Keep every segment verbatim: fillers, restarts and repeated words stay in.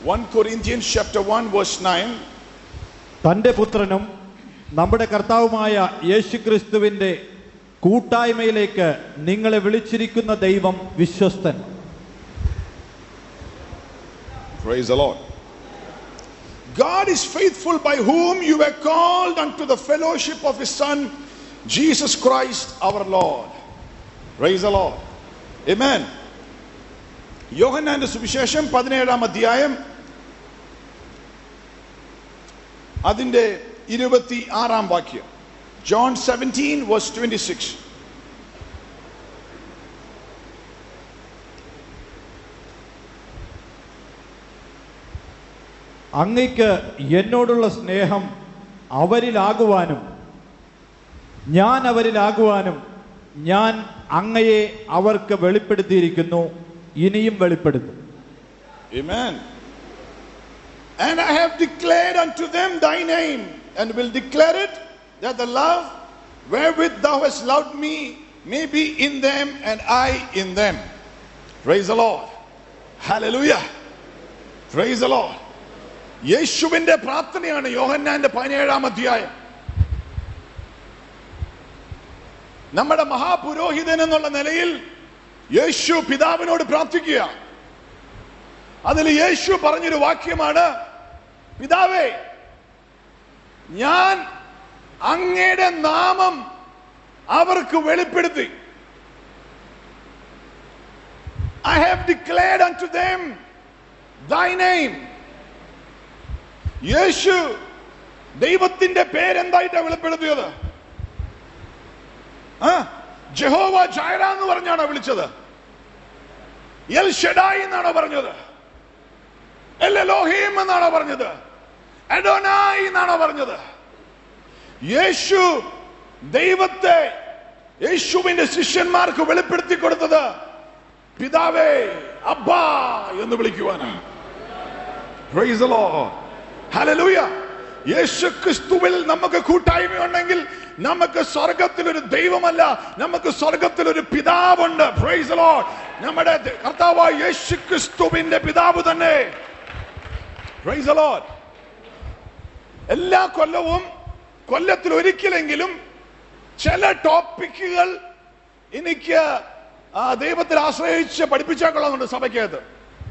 First Corinthians chapter one verse nine. തന്റെ പുത്രനും നമ്മുടെ കർത്താവുമായ യേശുക്രിസ്തുവിന്റെ കൂട്ടായ്മയിലേക്ക് നിങ്ങളെ വിളിച്ചിരിക്കുന്ന ദൈവം വിശ്വസ്തൻ. Praise the Lord. God is faithful, by whom you were called unto the fellowship of his Son Jesus Christ our Lord. Praise the Lord. Amen. യോഹന്നാന്റെ സുവിശേഷം പതിനേഴാം അധ്യായം അതിന്റെ ഇരുപത്തി ആറാം വാക്യം. John seventeen verse twenty-six. അങ്ങയ്ക്ക് എന്നോടുള്ള സ്നേഹം അവരിലാകുവാനും ഞാൻ അവരിലാകുവാനും ഞാൻ അങ്ങയെ അവർക്ക് വെളിപ്പെടുത്തിയിരിക്കുന്നു, ഇനിയും വെളിപ്പെടുത്തും. Amen. And I have declared unto them thy name, and will declare it, that the love wherewith thou hast loved me may be in them, and I in them. Praise the Lord. Hallelujah. Praise the Lord. യേശുവിന്റെ പ്രാർത്ഥനയാണ് യോഹന്നാന്റെ പതിനേഴാം അധ്യായം. നമ്മുടെ മഹാപുരോഹിതൻ എന്നുള്ള നിലയിൽ യേശു പിതാവിനോട് പ്രാർത്ഥിക്കുക. അതിൽ യേശു പറഞ്ഞൊരു വാക്യമാണ്, പിതാവേ, ഞാൻ അങ്ങയുടെ നാമം അവർക്ക് വെളിപ്പെടുത്തി. I have declared unto them thy name. യേശു ദൈവത്തിന്റെ പേരെന്തായിട്ടാണ് വെളിപ്പെടുത്തിയത്? ജഹോവ ജൈറ എന്ന് പറഞ്ഞാണോ വിളിച്ചത്? എൽ ഷഡായി എന്നാണോ പറഞ്ഞത്? എൽ എലോഹീം എന്നാണോ പറഞ്ഞത്? അഡോനായി എന്നാണോ പറഞ്ഞത്? യേശു ദൈവത്തെ യേശുവിന്റെ ശിഷ്യന്മാർക്ക് വെളിപ്പെടുത്തി കൊടുത്തത് പിതാവേ, അബ്ബാ എന്ന് വിളിക്കുവാനാണ്. Praise the Lord. Hallelujah. യേശു ക്രിസ്തുവിൽ നമുക്ക് കൂട്ടായ്മയുണ്ടെങ്കിൽ നമുക്ക് സ്വർഗത്തിൽ ഒരു ദൈവമല്ല, നമുക്ക് സ്വർഗത്തിൽ ഒരു പിതാവുണ്ട്. Praise the Lord. നമ്മുടെ കർത്താവായ യേശു ക്രിസ്തുവിന്റെ പിതാവ് തന്നെ. Praise the Lord. എല്ലാ കൊല്ലവും കൊല്ലത്തിൽ ഒരിക്കലെങ്കിലും ചില ടോപ്പിക്കുകൾ എനിക്ക് ദൈവത്തിൽ ആശ്രയിച്ച് പഠിപ്പിച്ചേക്കൊള്ളുന്നുണ്ട് സഭയ്ക്കകത്ത്.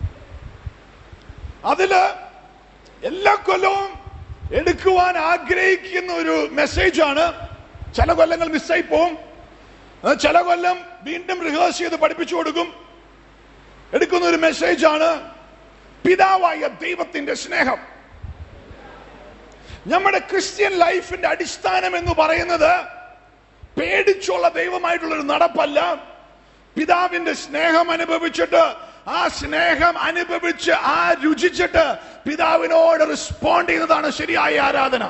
അതില് എല്ലാ കൊല്ലവും എടുക്കുവാൻ ആഗ്രഹിക്കുന്ന ഒരു മെസ്സേജാണ്. ചില കൊല്ലങ്ങൾ മിസ്സായി പോവും, ചില കൊല്ലം വീണ്ടും റിഹേഴ്സ് ചെയ്ത് പഠിപ്പിച്ചു കൊടുക്കും. എടുക്കുന്ന ഒരു മെസ്സേജാണ് പിതാവായ ദൈവത്തിന്റെ സ്നേഹം. നമ്മുടെ ക്രിസ്ത്യൻ ലൈഫിന്റെ അടിസ്ഥാനം എന്ന് പറയുന്നത് പേടിച്ചുള്ള ദൈവമായിട്ടുള്ളൊരു നടപ്പല്ല. പിതാവിന്റെ സ്നേഹം അനുഭവിച്ചിട്ട്, ആ സ്നേഹം അനുഭവിച്ച് ആ രുചിച്ചിട്ട് പിതാവിനോട് റെസ്പോണ്ട് ചെയ്യുന്നതാണ് ശരിയായ ആരാധന.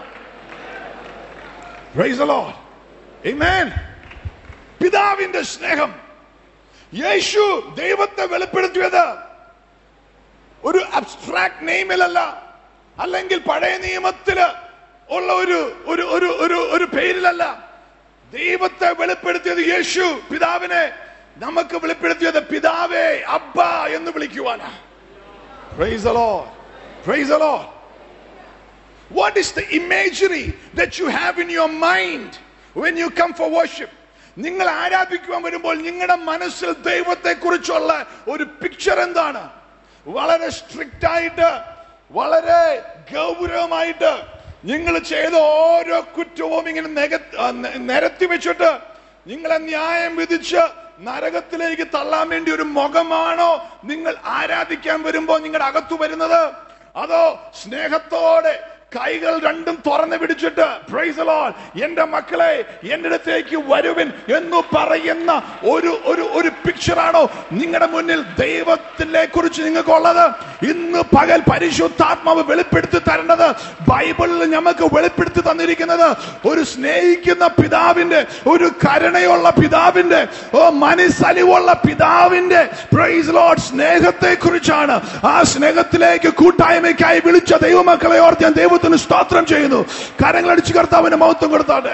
Praise the Lord. Amen. പിതാവിന്റെ സ്നേഹം. യേശു ദൈവത്തെ വെളിപ്പെടുത്തിയത് ഒരു അബ്സ്ട്രാക്ട് നെയിമിലല്ല, അല്ലെങ്കിൽ പഴയ നിയമത്തില് ഉള്ള ഒരു ഒരു ഒരു ഒരു പേരിലല്ല. ദൈവത്തെ വെളിപ്പെടുത്തിയത് യേശു പിതാവിനെ നമുക്ക് വെളിപ്പെടുത്തിയത് പിതാവേ, അബ്ബ എന്ന് വിളിക്കുവാനാ. Praise the Lord. Praise the Lord. What is the imagery that you have in your mind when you come for worship? നിങ്ങൾ ആരാധിക്കുവാൻ വരുമ്പോൾ നിങ്ങളുടെ മനസ്സിൽ ദൈവത്തെ കുറിച്ചുള്ള ഒരു പിക്ചർ എന്താണ്? വളരെ സ്ട്രിക്റ്റ് ആയിട്ട്, വളരെ ഗൗരവമായിട്ട് നിങ്ങൾ ചെയ്ത ഓരോ കുറ്റവും ഇങ്ങനെ നിരത്തി വെച്ചിട്ട് നിങ്ങളെ ന്യായം വിധിച്ച് നരകത്തിലേക്ക് തള്ളാൻ വേണ്ടി ഒരു മുഖമാണോ നിങ്ങൾ ആരാധിക്കാൻ വരുമ്പോ നിങ്ങളുടെ അകത്തു വരുന്നത്? അതോ സ്നേഹത്തോടെ കൈകൾ രണ്ടും തുറന്നു പിടിച്ചിട്ട് പ്രൈസ് ദി ലോർഡ്, എന്റെ മക്കളെ എന്റെ അടുത്തേക്ക് വരുവിൻ എന്ന് പറയുന്ന ഒരു ഒരു ഒരു പിക്ചറാണോ നിങ്ങളുടെ മുന്നിൽ ദൈവത്തിനെ കുറിച്ച് നിങ്ങൾക്കുള്ളത്? ഇന്ന് പകൽ പരിശുദ്ധാത്മാവ് വെളിപ്പെടുത്തി തരേണ്ടത്, ബൈബിളിൽ നമുക്ക് വെളിപ്പെടുത്തി തന്നിരിക്കുന്നത് ഒരു സ്നേഹിക്കുന്ന പിതാവിന്റെ, ഒരു കരുണയുള്ള പിതാവിന്റെ, ഓ മനസ്സലിവുള്ള പിതാവിന്റെ പ്രൈസ് ലോർഡ് സ്നേഹത്തെ കുറിച്ചാണ്. ആ സ്നേഹത്തിലേക്ക് കൂട്ടായ്മയ്ക്കായി വിളിച്ച ദൈവമക്കളെ ഓർത്ത് ഞാൻ ദൈവത്തിന് സ്തോത്രം ചെയ്യുന്നു. കരങ്ങളടിച്ച് കർത്താവിന് മഹത്വം കൊടുത്താട്ടെ.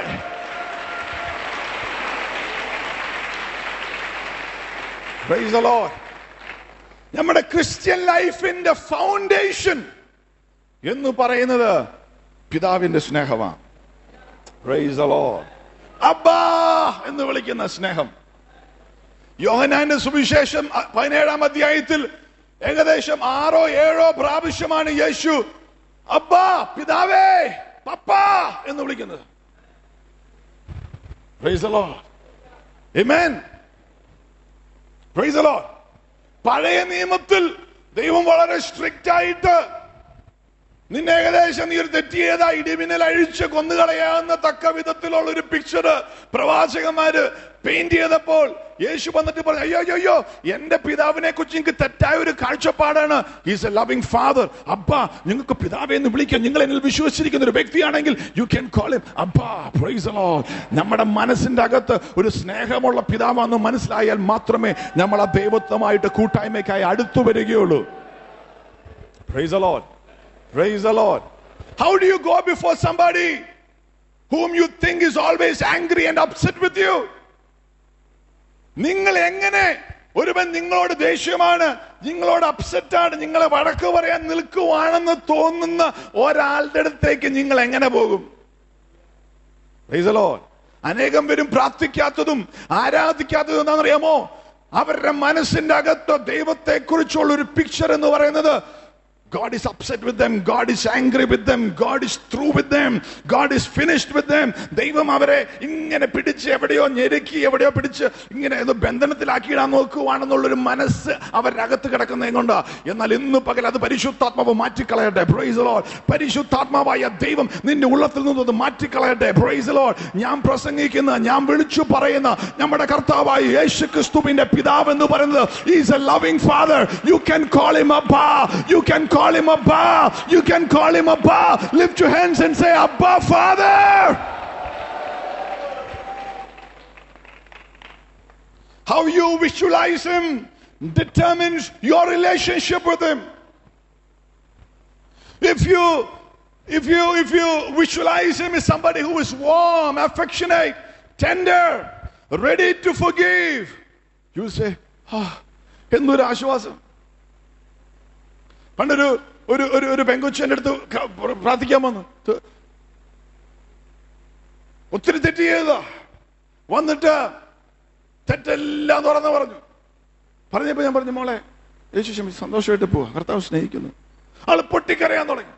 Praise the Lord. നമ്മുടെ ക്രിസ്ത്യൻ ലൈഫിന്റെ ഫൗണ്ടേഷൻ എന്ന് പറയുന്നത് പിതാവിന്റെ സ്നേഹമാണ്. Price the Lord. അബ്ബാ എന്ന് വിളിക്കുന്ന സ്നേഹം. യോഹന്നാന്റെ സുവിശേഷം പതിനേഴാം അധ്യായത്തിൽ ഏകദേശം ആറോ ഏഴോ പ്രാവശ്യമാണ് യേശു അബ്ബാ, പിതാവേ, പപ്പാ എന്ന് വിളിക്കുന്നത്. Praise the Lord. ആമേൻ. Praise the Lord. പഴയ നിയമത്തിൽ ദൈവം വളരെ സ്ട്രിക്റ്റ് ആയിട്ട് നിന്നെ ഏകദേശം നീ ഒരു തെറ്റ് ചെയ്താ ഇടിമിന്നൽ അഴിച്ച് കൊന്നുകളയാവുന്ന തക്ക വിധത്തിലുള്ള ഒരു പിക്ചർ പ്രവാചകന്മാര് പെയിന്റ് ചെയ്തപ്പോൾ യേശു വന്നിട്ട് പറഞ്ഞു, അയ്യോ അയ്യോ അയ്യോ എന്റെ പിതാവിനെ കുറിച്ച് നിങ്ങൾക്ക് തെറ്റായ ഒരു കാഴ്ചപ്പാടാണ്. He's a loving father. അബ്ബാ, നിങ്ങൾക്ക് പിതാവെ എന്ന് വിളിക്കാം. നിങ്ങൾ എന്നിൽ വിശ്വസിച്ചിരിക്കുന്ന ഒരു വ്യക്തിയാണെങ്കിൽ യു ക്യാൻ കോൾ ഹിം അബ്ബാ. Praise the Lord. നമ്മുടെ മനസ്സിന്റെ അകത്ത് ഒരു സ്നേഹമുള്ള പിതാവാണെന്ന് മനസ്സിലായാൽ മാത്രമേ നമ്മൾ ആ ദൈവത്വമായിട്ട് കൂട്ടായ്മയ്ക്കായി അടുത്തു വരികയുള്ളൂ. Praise the Lord. Praise the Lord. How do you go before somebody whom you think is always angry and upset with you? നിങ്ങൾ എങ്ങനെ ഒരുവൻ നിങ്ങളോട് ദേഷ്യമാണ്, നിങ്ങളോട് അപ്സെറ്റ് ആണ്, നിങ്ങളെ വഴക്ക് പറയാൻ നിൽക്കുവാണെന്ന് തോന്നുന്ന ഒരാളുടെ അടുത്തേക്ക് നിങ്ങൾ എങ്ങനെ പോകും? Praise the Lord. അനേകം പേരും പ്രാർത്ഥിക്കാത്തതും ആരാധിക്കാത്തതും എന്താണെന്നറിയാമോ? അവരുടെ മനസ്സിന്റെ അകത്ത് ദൈവത്തെ കുറിച്ചുള്ള ഒരു പിക്ചർ എന്ന് പറയുന്നത് God is upset with them. God is angry with them. God is through with them. God is finished with them. ദൈവം അവരെ ഇങ്ങനെ പിടിച്ച് എവിടെയോ ഞെരുക്കി എവിടെയോ പിടിച്ച് ഇങ്ങനെ ഏതോ ബന്ധനത്തിലാക്കിയിടാൻ നോക്കുവാണെന്നുള്ളൊരു മനസ്സ് അവരുടെ അകത്ത് കിടക്കുന്നതും കൊണ്ട്. എന്നാൽ ഇന്ന് പകൽ അത് പരിശുദ്ധാത്മാവ് മാറ്റിക്കളയട്ടെ. Price the Lord. പരിശുദ്ധാത്മാവായ ദൈവം നിന്റെ ഉള്ളത്തിൽ നിന്ന് മാറ്റിക്കളയട്ടെ. Price the Lord. ഞാൻ പ്രസംഗിക്കുന്ന, ഞാൻ വിളിച്ചു പറയുന്ന നമ്മുടെ കർത്താവായ യേശു ക്രിസ്തുവിന്റെ പിതാവ് എന്ന് പറയുന്നത് he is a loving father. You can call him Abba. You can call Call him Abba. You can call him Abba. Lift your hands and say Abba Father. How you visualize him determines your relationship with him. If you if you if you visualize him as somebody who is warm, affectionate, tender, ready to forgive, you say, ah, എന്തൊരു ആശ്വാസം. പണ്ടൊരു ഒരു ഒരു ഒരു പെങ്കൊച്ചന്റെ അടുത്ത് പ്രാർത്ഥിക്കാൻ വന്നു. ഒത്തിരി തെറ്റ് ചെയ്തതാ. വന്നിട്ട് തെറ്റെല്ലാം തുറന്ന് പറഞ്ഞു. പറഞ്ഞപ്പോ ഞാൻ പറഞ്ഞു, മോളെ യേശു ക്ഷമിച്ച് സന്തോഷമായിട്ട് പോവാ, കർത്താവ് സ്നേഹിക്കുന്നു. ആള് പൊട്ടിക്കരയാൻ തുടങ്ങി.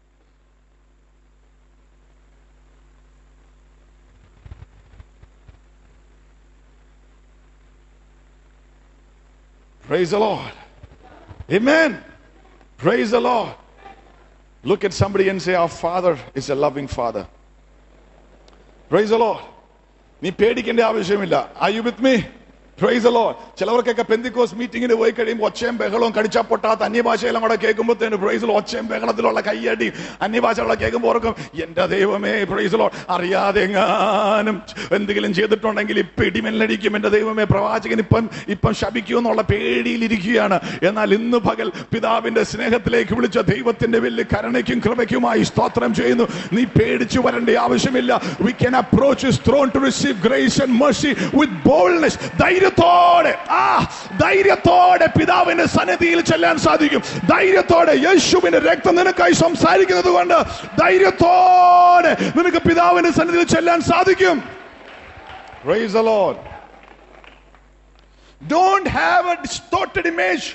Praise the Lord. Amen. Praise the Lord. Look at somebody and say, our Father is a loving Father. Praise the Lord. നീ പേടിക്കേണ്ട ആവശ്യമില്ല. Are you with me? Praise the Lord. ചിലവർക്കൊക്കെ പെന്തിക്കോസ് മീറ്റിംഗിന് പോയി കഴിയുമ്പോൾ ഒച്ചയും ബഹളവും കടിച്ചാ പൊട്ടാത്ത അന്യഭാഷയെല്ലാം കൂടെ കേൾക്കുമ്പോഴത്തേന് പ്രൈസ് ദി ലോർഡ് ഒച്ചയും ബഹളത്തിലുള്ള കയ്യടി അന്യഭാഷകളെ കേൾക്കുമ്പോൾ ഓർക്കും, എന്റെ ദൈവമേ പ്രൈസ് ദി ലോർഡ്, അറിയാതെ എങ്ങാനും എന്തെങ്കിലും ചെയ്തിട്ടുണ്ടെങ്കിൽ ഇപ്പം ഇടിമെല്ലടിക്കും എന്റെ ദൈവമേ, പ്രവാചകൻ ഇപ്പം ഇപ്പം ശപിക്കും എന്നുള്ള പേടിയിലിരിക്കുകയാണ്. എന്നാൽ ഇന്ന് പകൽ പിതാവിന്റെ സ്നേഹത്തിലേക്ക് വിളിച്ച ദൈവത്തിന്റെ വലിയ കരുണയ്ക്കും കൃപയ്ക്കുമായി സ്തോത്രം ചെയ്യുന്നു. നീ പേടിച്ചു വരേണ്ട ആവശ്യമില്ല. We can approach his throne to receive grace and mercy with boldness. ധൈര്യത്തോടെ ആ ധൈര്യത്തോടെ പിതാവിന്റെ സന്നിധിയിൽ ചെല്ലാൻ സാധിക്കും. ധൈര്യത്തോടെ യേശുവിന്റെ രക്തം നിനക്കായി സംസാരിക്കുന്നത് കൊണ്ട് ധൈര്യത്തോടെ നിനക്ക് പിതാവിന്റെ സന്നിധിയിൽ ചെല്ലാൻ സാധിക്കും. Praise the Lord. Don't have a distorted image.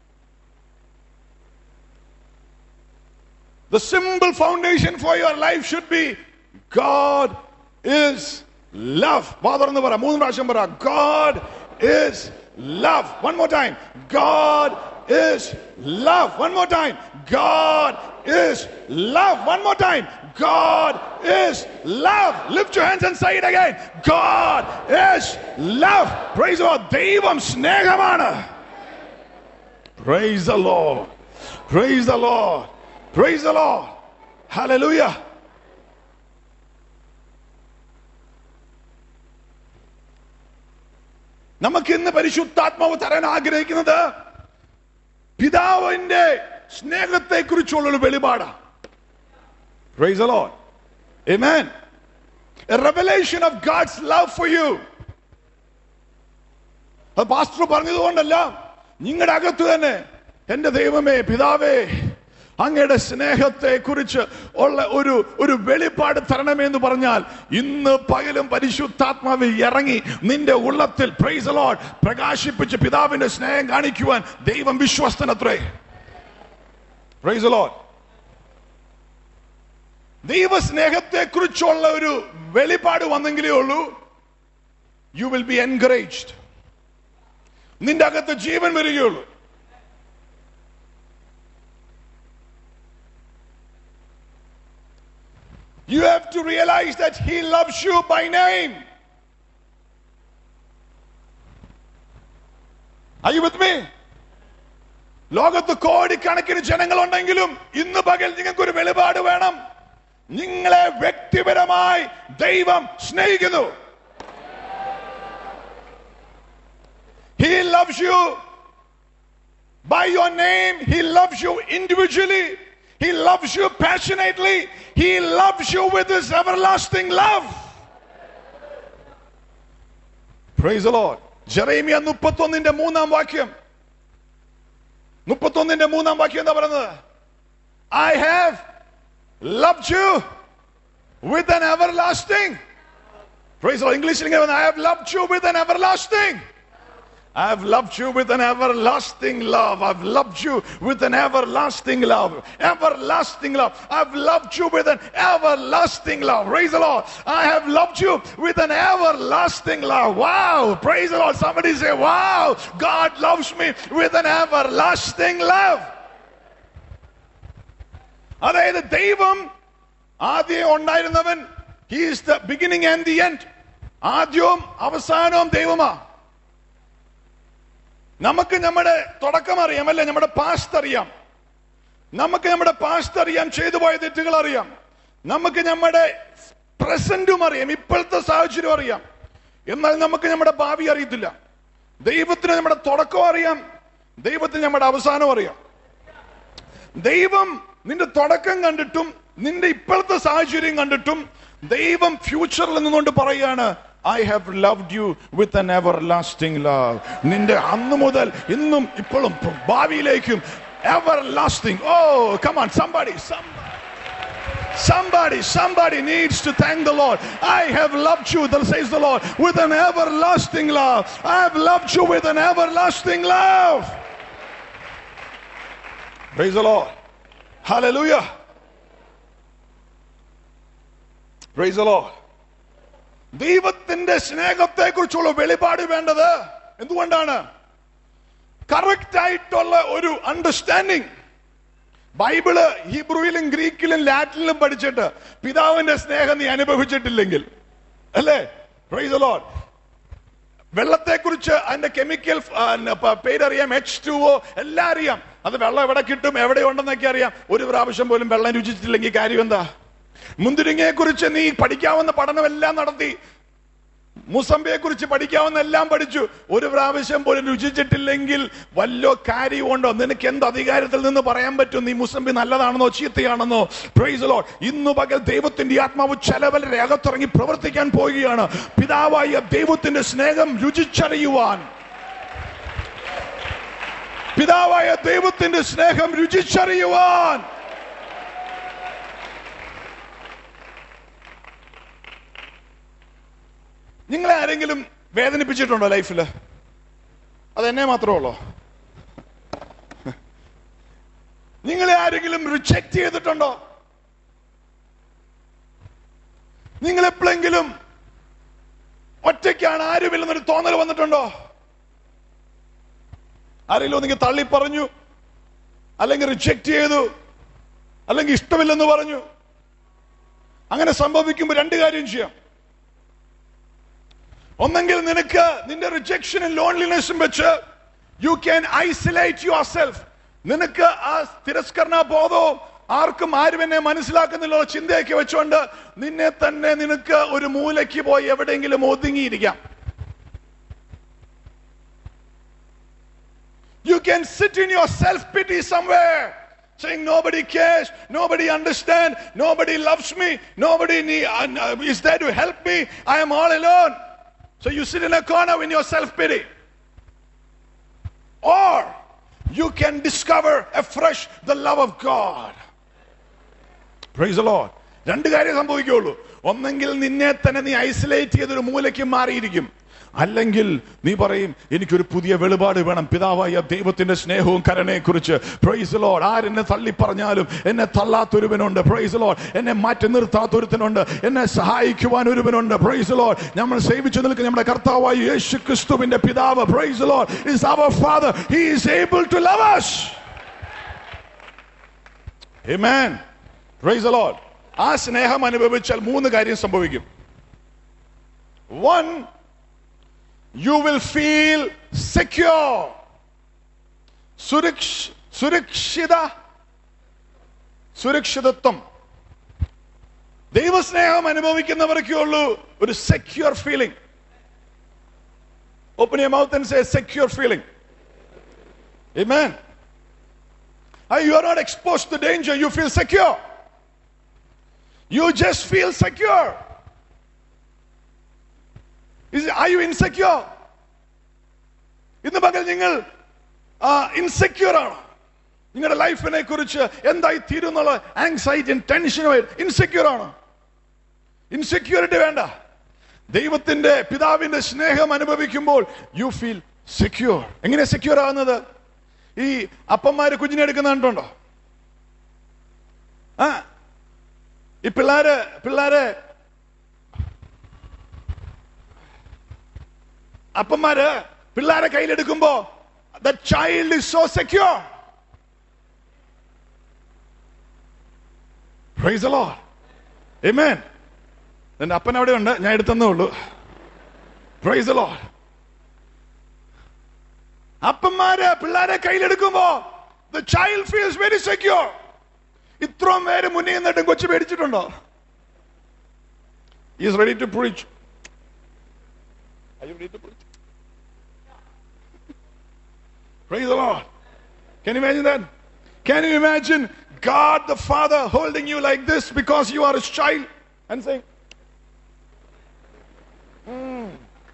The simple foundation for your life should be God is love. Father പറ, മൂന്ന് പ്രാവശ്യം പറ, God is love. One more time. God is love. One more time. God is love. One more time. God is love. Lift your hands and say it again. God is love. Praise the Lord. ദൈവം സ്നേഹമാണ്. Praise the Lord. Praise the Lord. Praise the Lord. Hallelujah. നമുക്ക് ഇന്ന് പരിശുദ്ധാത്മാവ് തരാൻ ആഗ്രഹിക്കുന്നത് പിതാവിന്റെ സ്നേഹത്തെ കുറിച്ചുള്ള ഒരു വെളിപാടാണ്. Praise the Lord. Amen. A revelation of God's love for you. അത് പാസ്റ്റർ പറഞ്ഞതുകൊണ്ടല്ല, നിങ്ങളുടെ അകത്ത് തന്നെ എന്റെ ദൈവമേ, പിതാവേ, അങ്ങയുടെ സ്നേഹത്തെ കുറിച്ച് ഉള്ള ഒരു ഒരു വെളിപ്പാട് തരണമെന്ന് പറഞ്ഞാൽ ഇന്ന് പകലും പരിശുദ്ധാത്മാവിൽ ഇറങ്ങി നിന്റെ ഉള്ളത്തിൽ പ്രൈസ് ദി ലോർഡ് പ്രകാശിപ്പിച്ച് പിതാവിന്റെ സ്നേഹം കാണിക്കുവാൻ ദൈവം വിശ്വസ്തനത്രേ. Price the Lord. ദൈവ സ്നേഹത്തെ കുറിച്ചുള്ള ഒരു വെളിപ്പാട് വന്നെങ്കിലേ ഉള്ളൂ യു വിൽ ബി എൻകറേജ്ഡ്. നിന്റെ അകത്ത് ജീവൻ വരികയുള്ളൂ. You have to realize that he loves you by name. Are you with me? ലോകത്ത് കോടിക്കണക്കിന് ജനങ്ങളുണ്ടെങ്കിലും ഇന്ന് പകൽ നിങ്ങൾക്ക് ഒരു വെളിപാട് വേണം. നിങ്ങളെ വ്യക്തിപരമായി ദൈവം സ്നേഹിക്കുന്നു. He loves you by your name. He loves you individually. He loves you passionately. He loves you with his everlasting love. Praise the Lord. Jeremiah മുപ്പത്തൊന്നിന്റെ മൂന്നാം വാക്യം മുപ്പത്തൊന്നിന്റെ മൂന്നാം വാക്യം എന്താ പറയുന്നത്? I have loved you with an everlasting. Praise the Lord. English, I have loved you with an everlasting. I have loved you with an everlasting love. I've loved you with an everlasting love. Everlasting love. I've loved you with an everlasting love. Praise the Lord. I have loved you with an everlasting love. Wow. Praise the Lord. Somebody say, wow. God loves me with an everlasting love. അതായത് ദൈവം ആദ്യം ഉണ്ടായിരുന്നവൻ. He is the beginning and the end. ആദ്യവും അവസാനവും ദൈവമാ. നമുക്ക് നമ്മുടെ തുടക്കം അറിയാം അല്ലെ? നമ്മുടെ പാസ്റ്റ് അറിയാം. നമുക്ക് നമ്മുടെ പാസ്റ്റ് അറിയാം, ചെയ്തു പോയ തെറ്റുകൾ അറിയാം. നമുക്ക് നമ്മുടെ പ്രസന്റും അറിയാം, ഇപ്പോഴത്തെ സാഹചര്യം അറിയാം. എന്നാൽ നമുക്ക് നമ്മുടെ ഭാവി അറിയത്തില്ല. ദൈവത്തിന് നമ്മുടെ തുടക്കം അറിയാം, ദൈവത്തിന് നമ്മുടെ അവസാനം അറിയാം. ദൈവം നിന്റെ തുടക്കം കണ്ടിട്ടും നിന്റെ ഇപ്പോഴത്തെ സാഹചര്യം കണ്ടിട്ടും ദൈവം ഫ്യൂച്ചറിൽ നിന്നുകൊണ്ട് പറയാണ്, I have loved you with an everlasting love. നിന്റെ അന്ന് മുതൽ ഇന്നും ഇപ്പോഴും ഭാവിയിലേക്കും everlasting. Oh, come on, somebody, somebody, somebody, somebody needs to thank the Lord. I have loved you, says the Lord, with an everlasting love. I have loved you with an everlasting love. Praise the Lord. Hallelujah. Praise the Lord. ദൈവത്തിന്റെ സ്നേഹത്തെ കുറിച്ചുള്ള വെളിപാട് വേണ്ടത് എന്തുകൊണ്ടാണ്? Correct ആയിട്ടുള്ള ഒരു understanding. Bible ഹീബ്രുവിലും ഗ്രീക്കിലും ലാറ്റിനിലും പഠിച്ചിട്ട് പിതാവിന്റെ സ്നേഹം നീ അനുഭവിച്ചിട്ടില്ലെങ്കിൽ അല്ലേ? Praise the Lord. വെള്ളത്തെ കുറിച്ച് അതിന്റെ കെമിക്കൽ പേരറിയാം, എച്ച് ടു ഒ എല്ലാം അറിയാം. അത് വെള്ളം എവിടെ കിട്ടും, എവിടെ ഉണ്ടെന്നൊക്കെ അറിയാം. ഒരു പ്രാവശ്യം പോലും വെള്ളം രുചിച്ചിട്ടില്ലെങ്കിൽ കാര്യം എന്താ? മുന്തിരിങ്ങയെ കുറിച്ച് നീ പഠിക്കാവുന്ന പഠനമെല്ലാം നടത്തി, മുസംബിയെ കുറിച്ച് പഠിക്കാവുന്ന എല്ലാം പഠിച്ചു, ഒരു പ്രാവശ്യം പോലും രുചിച്ചിട്ടില്ലെങ്കിൽ വല്ലോ കാര്യമുണ്ടോ? നിനക്ക് എന്ത് അധികാരത്തിൽ നിന്ന് പറയാൻ പറ്റും നീ മുസംബി നല്ലതാണെന്നോ ചീത്തയാണെന്നോ? Praise the Lord. ഇന്നു പകൽ ദൈവത്തിന്റെ ആത്മാവ് ചിലവരുടെ അകത്തിറങ്ങി പ്രവർത്തിക്കാൻ പോവുകയാണ്. പിതാവായ ദൈവത്തിന്റെ സ്നേഹം രുചിച്ചറിയുവാൻ, പിതാവായ ദൈവത്തിന്റെ സ്നേഹം രുചിച്ചറിയുവാൻ. നിങ്ങളെ ആരെങ്കിലും വേദനിപ്പിച്ചിട്ടുണ്ടോ ലൈഫില്? അതെന്നെ മാത്രമേ ഉള്ളോ? നിങ്ങളെ ആരെങ്കിലും റിജക്ട് ചെയ്തിട്ടുണ്ടോ? നിങ്ങൾ എപ്പോഴെങ്കിലും ഒറ്റയ്ക്കാണ്, ആരുമില്ലെന്നൊരു തോന്നൽ വന്നിട്ടുണ്ടോ? ആരെങ്കിലും ഒന്നെങ്കിൽ തള്ളി പറഞ്ഞു, അല്ലെങ്കിൽ റിജക്ട് ചെയ്തു, അല്ലെങ്കിൽ ഇഷ്ടമില്ലെന്ന് പറഞ്ഞു. അങ്ങനെ സംഭവിക്കുമ്പോൾ രണ്ട് കാര്യം ചെയ്യാം. ഒന്നെങ്കിൽ നിനക്ക് നിന്റെ റിജക്ഷനും ലോൺലിനെസ്സും വെച്ച് you can isolate yourself. നിനക്ക് ആ തിരസ്കരണ ബോധവും ആർക്കും ആരും എന്നെ മനസ്സിലാക്കുന്നില്ല ചിന്തയൊക്കെ വെച്ചുകൊണ്ട് നിന്നെ തന്നെ നിനക്ക് ഒരു മൂലയ്ക്ക് പോയി എവിടെയെങ്കിലും ഒതുങ്ങിയിരിക്കാം. You can sit in your self-pity somewhere, saying nobody cares, nobody understands, nobody loves me, nobody is there to help me, I am all alone. So you sit in a corner in your self-pity. Or you can discover afresh the love of God. Praise the Lord. രണ്ട് കാര്യം സംഭവിക്കുകയുള്ളൂ. ഒന്നെങ്കിൽ നിന്നെ തന്നെ നീ isolate ചെയ്തൊരു മൂലയ്ക്ക് മാറിയിരിക്കും, അല്ലെങ്കിൽ നീ പറയും എനിക്കൊരു പുതിയ വെളിപാട് വേണം പിതാവായ ദൈവത്തിന്റെ സ്നേഹവും കരുണയെ കുറിച്ച്. Price the Lord. ആരെന്നെ തള്ളി പറഞ്ഞാലും എന്നെ തള്ളാത്തൊരുവനുണ്ട്. Price the Lord. എന്നെ മാറ്റി നിർത്താത്തൊരുത്തനുണ്ട്. എന്നെ സഹായിക്കുവാൻ ഒരുവനുണ്ട്. Price the Lord. നമ്മൾ സേവിച്ചു നിൽക്കുന്ന നമ്മുടെ കർത്താവായ യേശു ക്രിസ്തുവിന്റെ പിതാവ്, praise the Lord, is our Father. He is able to love us. Amen. Praise the Lord. ആ സ്നേഹം അനുഭവിച്ചാൽ മൂന്ന് കാര്യം സംഭവിക്കും. One, you will feel secure. സുരക്ഷ സുരക്ഷിത സുരക്ഷിതത്വം. ദൈവസ്നേഹം അനുഭവിക്കുന്നവർക്കേ ഉള്ളൂ ഒരു secure feeling. Open your mouth and say secure feeling. Amen. You are not exposed to danger, you feel secure. You just feel secure. Is, are you insecure? ഇന്ന് പകൽ നിങ്ങൾ ഇൻസെക്യൂർ ആണോ? നിങ്ങളുടെ ലൈഫിനെ കുറിച്ച് എന്തായി തീരുന്നുള്ള ആങ്സൈറ്റിയും ടെൻഷനും ഇൻസെക്യൂർ ആണോ? ഇൻസെക്യൂരിറ്റി വേണ്ട. ദൈവത്തിന്റെ പിതാവിന്റെ സ്നേഹം അനുഭവിക്കുമ്പോൾ യു ഫീൽ സെക്യൂർ. എങ്ങനെ സെക്യൂർ ആകുന്നത്? ഈ അപ്പന്മാര് കുഞ്ഞിനെ എടുക്കുന്ന കണ്ടുണ്ടോ? ആ ഈ പിള്ളേര് പിള്ളേരെ അപ്പന്മാര് പിള്ളേരെ കയ്യിലെടുക്കുമ്പോ the child is so secure. Praise the Lord. Amen. എന്റെ അപ്പൻ അവിടെ ഉണ്ട്, ഞാൻ എടുത്തന്നേ ഉള്ളൂ. Praise the Lord. അപ്പന്മാര് പിള്ളേരെ കയ്യിലെടുക്കുമ്പോ the child feels very secure. ഇത്രയും പേര് മുന്നിൽ നിന്നിട്ടും കൊച്ചു പേടിച്ചിട്ടുണ്ടോ? He is ready to preach. Are you ready to preach? Praise the Lord. Can you imagine that? Can you imagine God the Father holding you like this because you are His child and saying, mm.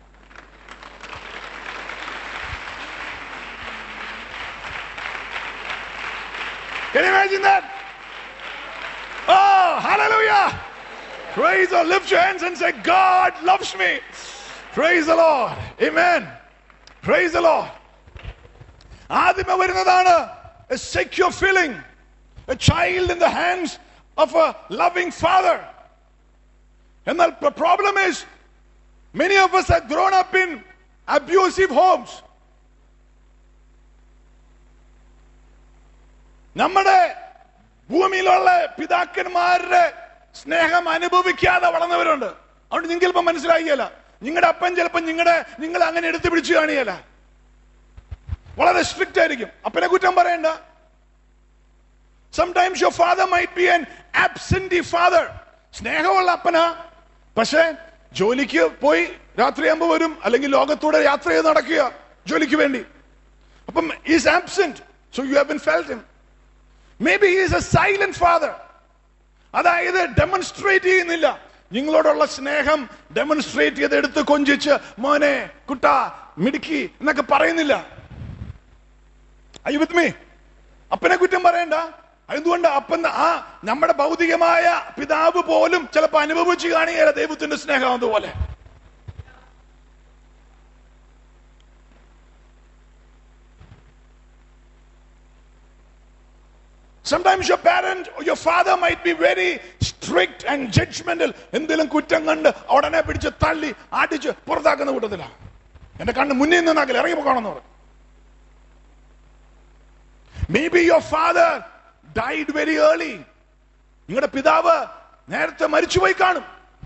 Can you imagine that? Oh, hallelujah. Praise the Lord. Lift your hands and say, God loves me. Praise the Lord. Amen. Praise the Lord. ആദ്യമേ വരുന്നതാണ് a secure feeling, a child in the hands of a loving father. എന്നാൽ the problem is many of us have grown up in abusive homes. നമ്മുടെ ഭൂമിയിലുള്ള പിതാക്കന്മാരുടെ സ്നേഹം അനുഭവിക്കാതെ വളർന്നവരുണ്ട്. അതുകൊണ്ട് നിങ്ങൾക്ക് ചിലപ്പോൾ മനസ്സിലായില്ല. നിങ്ങളുടെ അപ്പൻ ചിലപ്പോൾ നിങ്ങളുടെ നിങ്ങൾ അങ്ങനെ എടുത്തു പിടിച്ചു കാണിയല്ല. വളരെ സ്ട്രിക്റ്റ് ആയിരിക്കും. അപ്പനെ കുറ്റം പറയണ്ട. Sometimes your father might be an absentee father. സ്നേഹമുള്ള അപ്പനാ, പക്ഷേ ജോലിക്ക് പോയി രാത്രിയാകുമ്പോൾ വരും, അല്ലെങ്കിൽ ലോകത്തൂടെ യാത്ര ചെയ്ത് നടക്കുക ജോലിക്ക് വേണ്ടി. അപ്പം he is absent, so you haven't felt him. Maybe he is a silent father. അതായത് ഡെമോൺസ്ട്രേറ്റ് ചെയ്യുന്നില്ല. നിങ്ങളോടുള്ള സ്നേഹം ഡെമോൺസ്ട്രേറ്റ് ചെയ്ത് എടുത്ത് കൊഞ്ചിച്ച് മോനെ കുട്ട മിടുക്കി എന്നൊക്കെ പറയുന്നില്ല. Are you with me? അപ്പനെ കുറ്റം പറയണ്ട. എന്തുകൊണ്ട്? അപ്പൻ ആ നമ്മുടെ ഭൗതികമായ പിതാവ് പോലും ചിലപ്പോൾ അനുഭവിച്ചു കാണുകയില്ല ദൈവത്തിന്റെ സ്നേഹം അതുപോലെ. Sometimes your parent or your father might be very strict and judgmental. എന്തെങ്കിലും കുറ്റം കണ്ട് ഉടനെ പിടിച്ച് തള്ളി ആടിച്ച് പുറത്താക്കുന്ന കൂട്ടത്തിലാണ്. എന്റെ കണ്ണ് മുന്നിൽ നിന്നാക്കില്ല, ഇറങ്ങി പോകണമെന്ന് പറഞ്ഞു. Maybe your father died very early. നിങ്ങളുടെ പിതാവ് നേരത്തെ മരിച്ചുപോയി കാണും.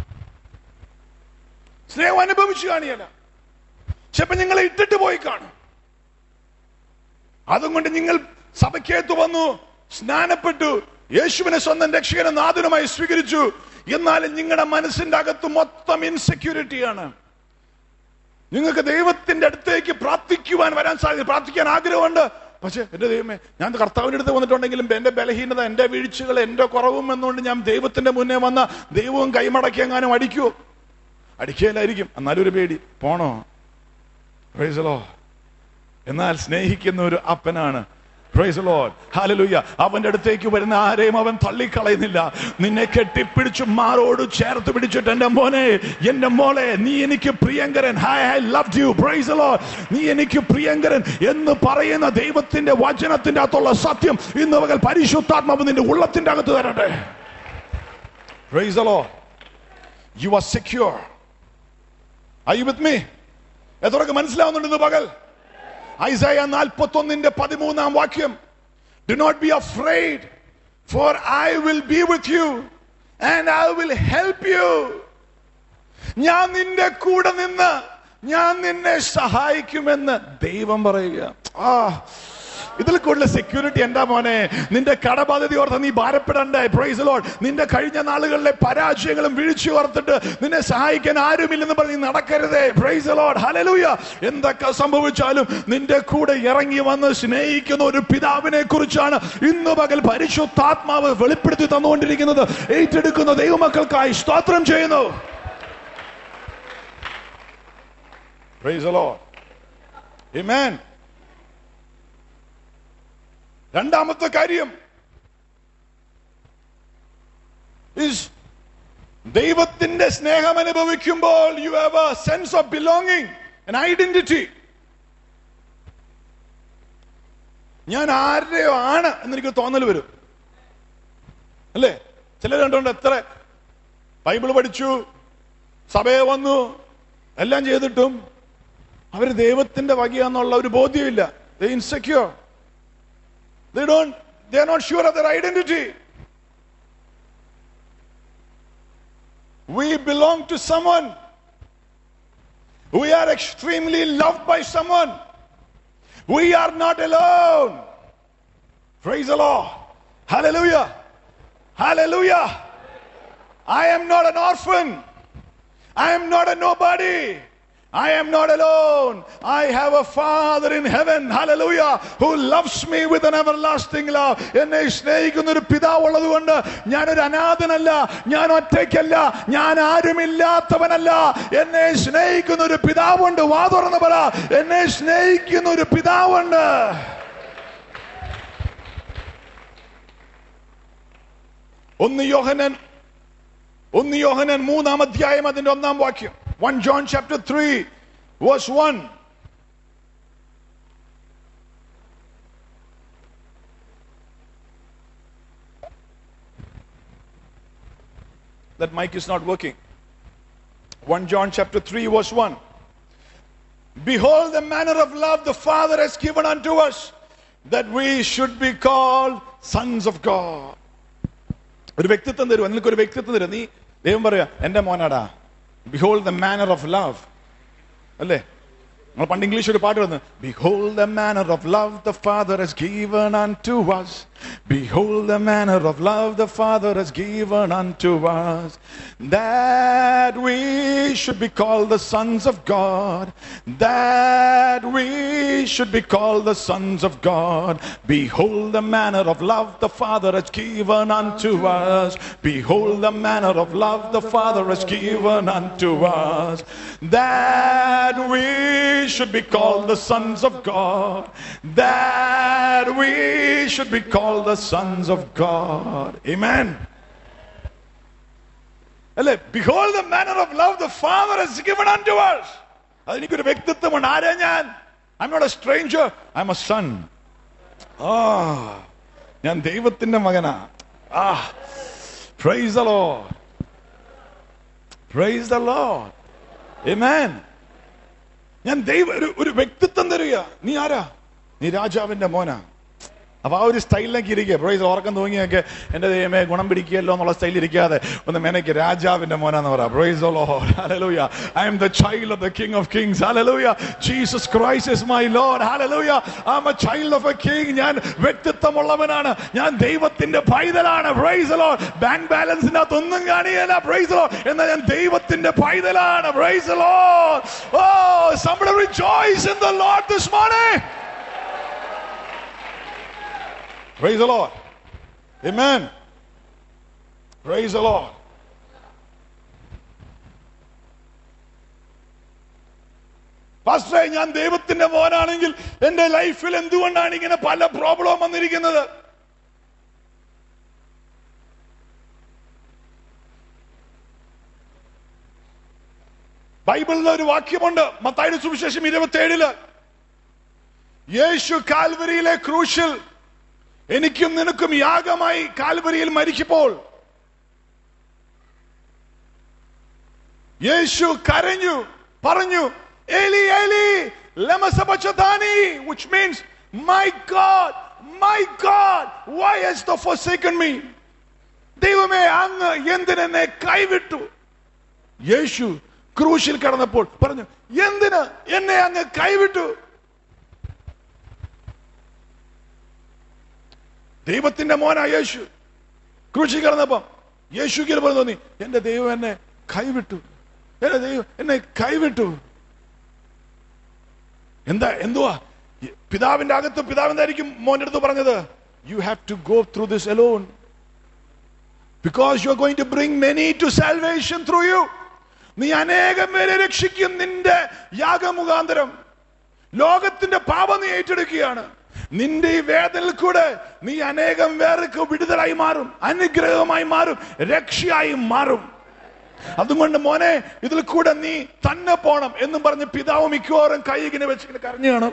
സ്നേഹം അനുഭവിച്ചു കാണിയല്ല. ചിലപ്പോൾ നിങ്ങളെ ഇട്ടിട്ട് പോയി കാണും. അതുകൊണ്ട് നിങ്ങൾ സഭയ്ക്കകത്ത് വന്നു, സ്നാനപ്പെട്ടു, യേശുവിനെ സ്വന്തം രക്ഷകനും നാഥനുമായി സ്വീകരിച്ചു. എന്നാലും നിങ്ങളുടെ മനസ്സിന്റെ അകത്ത് മൊത്തം ഇൻസെക്യൂരിറ്റിയാണ്. നിങ്ങൾക്ക് ദൈവത്തിന്റെ അടുത്തേക്ക് പ്രാർത്ഥിക്കുവാൻ വരാൻ സാധിക്കും, പ്രാർത്ഥിക്കാൻ ആഗ്രഹമുണ്ട്. പക്ഷേ എന്റെ ദൈവമേ, ഞാൻ കർത്താവിന്റെ അടുത്ത് വന്നിട്ടുണ്ടെങ്കിലും എന്റെ ബലഹീനത, എന്റെ വീഴ്ചകൾ, എന്റെ കുറവും എന്നുകൊണ്ട് ഞാൻ ദൈവത്തിന്റെ മുന്നേ വന്ന ദൈവവും കൈമടക്കി എങ്ങാനും അടിക്കുവോ? അടിക്കുകയില്ലായിരിക്കും. എന്നാലും ഒരു പേടി, പോണോ? Praise the Lord. എന്നാൽ സ്നേഹിക്കുന്ന ഒരു അപ്പനാണ് Praise the Lord. Hallelujah. അവന്റെ അടുത്തേക്ക് വരുന്ന ആരെയും അവൻ തള്ളിക്കളയുന്നില്ല. നിന്നെ കെട്ടിപ്പിടിച്ചു മാറോട് ചേർത്ത് പിടിച്ചിട്ട് എന്റെ മോനെ, എന്റെ മോളെ, നീ എനിക്ക് പ്രിയങ്കരൻ, I I loved you. Praise the Lord. നീ എനിക്ക് പ്രിയങ്കരൻ എന്ന് പറയുന്ന ദൈവത്തിന്റെ വചനത്തിന്റെ അകത്തുള്ള സത്യം ഇന്ന് പകൽ പരിശുദ്ധാത്മാവ് നിന്റെ ഉള്ളത്തിന്റെ അകത്ത് തരട്ടെ. Praise the Lord. You are secure. Are you with me? എത്രയൊക്കെ മനസ്സിലാവുന്നുണ്ട് ഇന്ന് പകൽ? ഐസയ നാൽപ്പത്തൊന്നിന്റെ പതിമൂന്നാം വാക്യം. Do not be afraid, for I will be with you and I will help you. ഞാൻ നിന്റെ കൂടെ നിന്ന് ഞാൻ നിന്നെ സഹായിക്കുമെന്ന് ദൈവം പറയുക. ആ ഇതിൽ കൂടുതൽ സെക്യൂരിറ്റി എന്താ മോനെ? നിന്റെ കടബാധ്യത ഓർത്ത് നീ ഭാരപ്പെടണ്ടേ? Price the Lord. നിന്റെ കഴിഞ്ഞ നാളുകളിലെ പരാജയങ്ങളും വീഴ്ച ഓർത്തിട്ട് നിന്നെ സഹായിക്കാൻ ആരുമില്ലെന്ന് പറഞ്ഞ് നടക്കരുതേ. Praise the Lord. ഹല്ലേലൂയ. എന്തൊക്കെ സംഭവിച്ചാലും നിന്റെ കൂടെ ഇറങ്ങി വന്ന് സ്നേഹിക്കുന്ന ഒരു പിതാവിനെ കുറിച്ചാണ് ഇന്ന് പകൽ പരിശുദ്ധാത്മാവ് വെളിപ്പെടുത്തി തന്നുകൊണ്ടിരിക്കുന്നത്. ഏറ്റെടുക്കുന്ന ദൈവമക്കൾക്കായി സ്തോത്രം ചെയ്യുന്നു. Praise the Lord. Amen. രണ്ടാമത്തെ കാര്യം is ദൈവത്തിന്റെ സ്നേഹം അനുഭവിക്കുമ്പോൾ you have a sense of belonging, an identity. ഞാൻ ആരുടെയോ ആണ് എന്നെനിക്ക് തോന്നൽ വരും, അല്ലേ? ചിലർ കണ്ടുകൊണ്ട് എത്ര ബൈബിൾ പഠിച്ചു, സഭയെ വന്നു, എല്ലാം ചെയ്തിട്ടും അവർ ദൈവത്തിന്റെ വകയാന്നുള്ള ഒരു ബോധ്യമില്ല. They insecure. They don't, they are not sure of their identity. We belong to someone. We are extremely loved by someone. We are not alone. Praise the Lord. Hallelujah. Hallelujah. I am not an orphan. I am not a nobody. I am not alone. I have a Father in heaven, hallelujah, who loves me with an everlasting love. എന്നെ സ്നേഹിക്കുന്ന ഒരു പിതാവ് ഉള്ളതുകൊണ്ട് ഞാനൊരു അനാഥനല്ല, ഞാൻ ഒറ്റയ്ക്കല്ല, ഞാൻ ആരുമില്ലാത്തവനല്ല. എന്നെ സ്നേഹിക്കുന്ന ഒരു പിതാവുണ്ട്. വാ തുറന്ന് പറ, എന്നെ സ്നേഹിക്കുന്ന ഒരു പിതാവുണ്ട്. ഒന്ന് യോഹന്നാൻ ഒന്ന് യോഹന്നാൻ മൂന്നാം അധ്യായം അതിന്റെ ഒന്നാം വാക്യം. First John chapter three verse one. That mic is not working. First John chapter three verse one. Behold the manner of love the Father has given unto us, that we should be called sons of God. ഒരു വ്യക്തിത്വം തരും, നിനക്കൊരു വ്യക്തിത്വം തരും. നീ ദൈവം പറയാ, എന്റെ മോനാടാ. Behold the manner of love. അല്ലേ? നമ്മൾ പണ്ട് ഇംഗ്ലീഷ് ഒരു പാട്ട് വന്നു. Behold the manner of love the Father has given unto us. Behold the manner of love the Father has given unto us, that we should be called the sons of God. That we should be called the sons of God. Behold the manner of love the Father has given unto us. Behold the manner of love the Father has given unto us, that we should be called the sons of God. That we should be called the sons of God. Amen. അല്ലേ? Behold the manner of love the Father has given unto us. അതെനിക്കൊരു വ്യക്തിത്വമുണ്ട്. ആരാ ഞാൻ? I'm not a stranger. I'm a son. ആ ഞാൻ ദൈവത്തിന്റെ മകനാ. ആ Praise the Lord. Praise the Lord. Amen. ഞാൻ ദൈവ ഒരു വ്യക്തിത്വം തരിക. നീ ആരാ? നീ രാജാവിന്റെ മോനാ. അപ്പൊ ആ ഒരു സ്റ്റൈലിലേക്ക് ഇരിക്കുക. പ്രൈസ് ഓർക്കം തൂങ്ങിയൊക്കെ എന്റെ ദൈവമേ ഗുണം പിടിക്കുകയല്ലോ എന്നുള്ള സ്റ്റൈലിൽ ഇരിക്കാതെ ഒന്ന് മെനക്ക് രാജാവിന്റെ മോനാന്ന് പറ. Praise the Lord. Hallelujah. I am the child of the King of Kings. Hallelujah. Jesus Christ is my Lord. Hallelujah. I am a child of a king. ഞാൻ വ്യക്തിത്വമുള്ളവനാണ്. ഞാൻ ദൈവത്തിന്റെ പൈതലാണ്. Praise the Lord. ബാങ്ക് ബാലൻസിനകത്ത് ഒന്നും കാണിയല്ല. Praise the Lord. എന്നാൽ ഞാൻ ദൈവത്തിന്റെ പൈതലാണ്. Praise the Lord. Oh, somebody rejoice in the Lord this morning. Praise the Lord. Amen. Praise the Lord. പാസ്റ്ററെ, ഞാൻ ദൈവത്തിന്റെ മോനാണെങ്കിൽ എന്റെ ലൈഫിൽ എന്തുകൊണ്ടാണ് ഇങ്ങനെ പല പ്രോബ്ലം വന്നിരിക്കുന്നത്? ബൈബിളിൽ ഒരു വാക്യമുണ്ട്, മത്തായിയുടെ സുവിശേഷം ഇരുപത്തി ഏഴില്. യേശു കാൽവരിയിലെ ക്രൂശിൽ എനിക്കും നിനക്കും യാഗമായി കാൽവരിയിൽ മരിക്കുമ്പോൾ യേശു കരഞ്ഞു, പറഞ്ഞു, എലി എലി ലമ സബക്തനി, which means, my God, my God, why hast thou forsaken me? ദൈവമേ, അങ്ങ് എന്തിനെന്നെ കൈവിട്ടു? യേശു ക്രൂശിൽ കിടന്നപ്പോൾ പറഞ്ഞു, എന്തിന് എന്നെ അങ്ങ് കൈവിട്ടു? ദൈവത്തിന്റെ മോനാ യേശു. ക്രൂശിൽ കിടന്നപ്പം യേശുക്ക് പറഞ്ഞു തോന്നി, എന്റെ ദൈവം എന്നെ കൈവിട്ടു, എന്റെ ദൈവം എന്നെ കൈവിട്ടു. എന്താ എന്തുവാ? പിതാവിന്റെ അകത്ത് പിതാവ് എന്തായിരിക്കും മോന്റെ അടുത്ത് പറഞ്ഞത്? You have to go through this alone because you are going to bring many to salvation through you. നീ അനേകം പേരെ രക്ഷിക്കും നിന്റെ യാഗമുഖാന്തരം. ലോകത്തിന്റെ പാപം നീ ഏറ്റെടുക്കുകയാണ്. നിന്റെ ഈ വേദനയിൽ കൂടെ നീ അനേകം പേർക്ക് വിടുതലായി മാറും, അനുഗ്രഹമായി മാറും, രക്ഷയായി മാറും. അതുകൊണ്ട് മോനെ, ഇതിൽ കൂടെ നീ തന്നെ പോണം എന്നും പറഞ്ഞ് പിതാവ് മിക്കവാറും കൈ ഇങ്ങനെ വെച്ചിങ്ങനെ കരഞ്ഞു കാണും.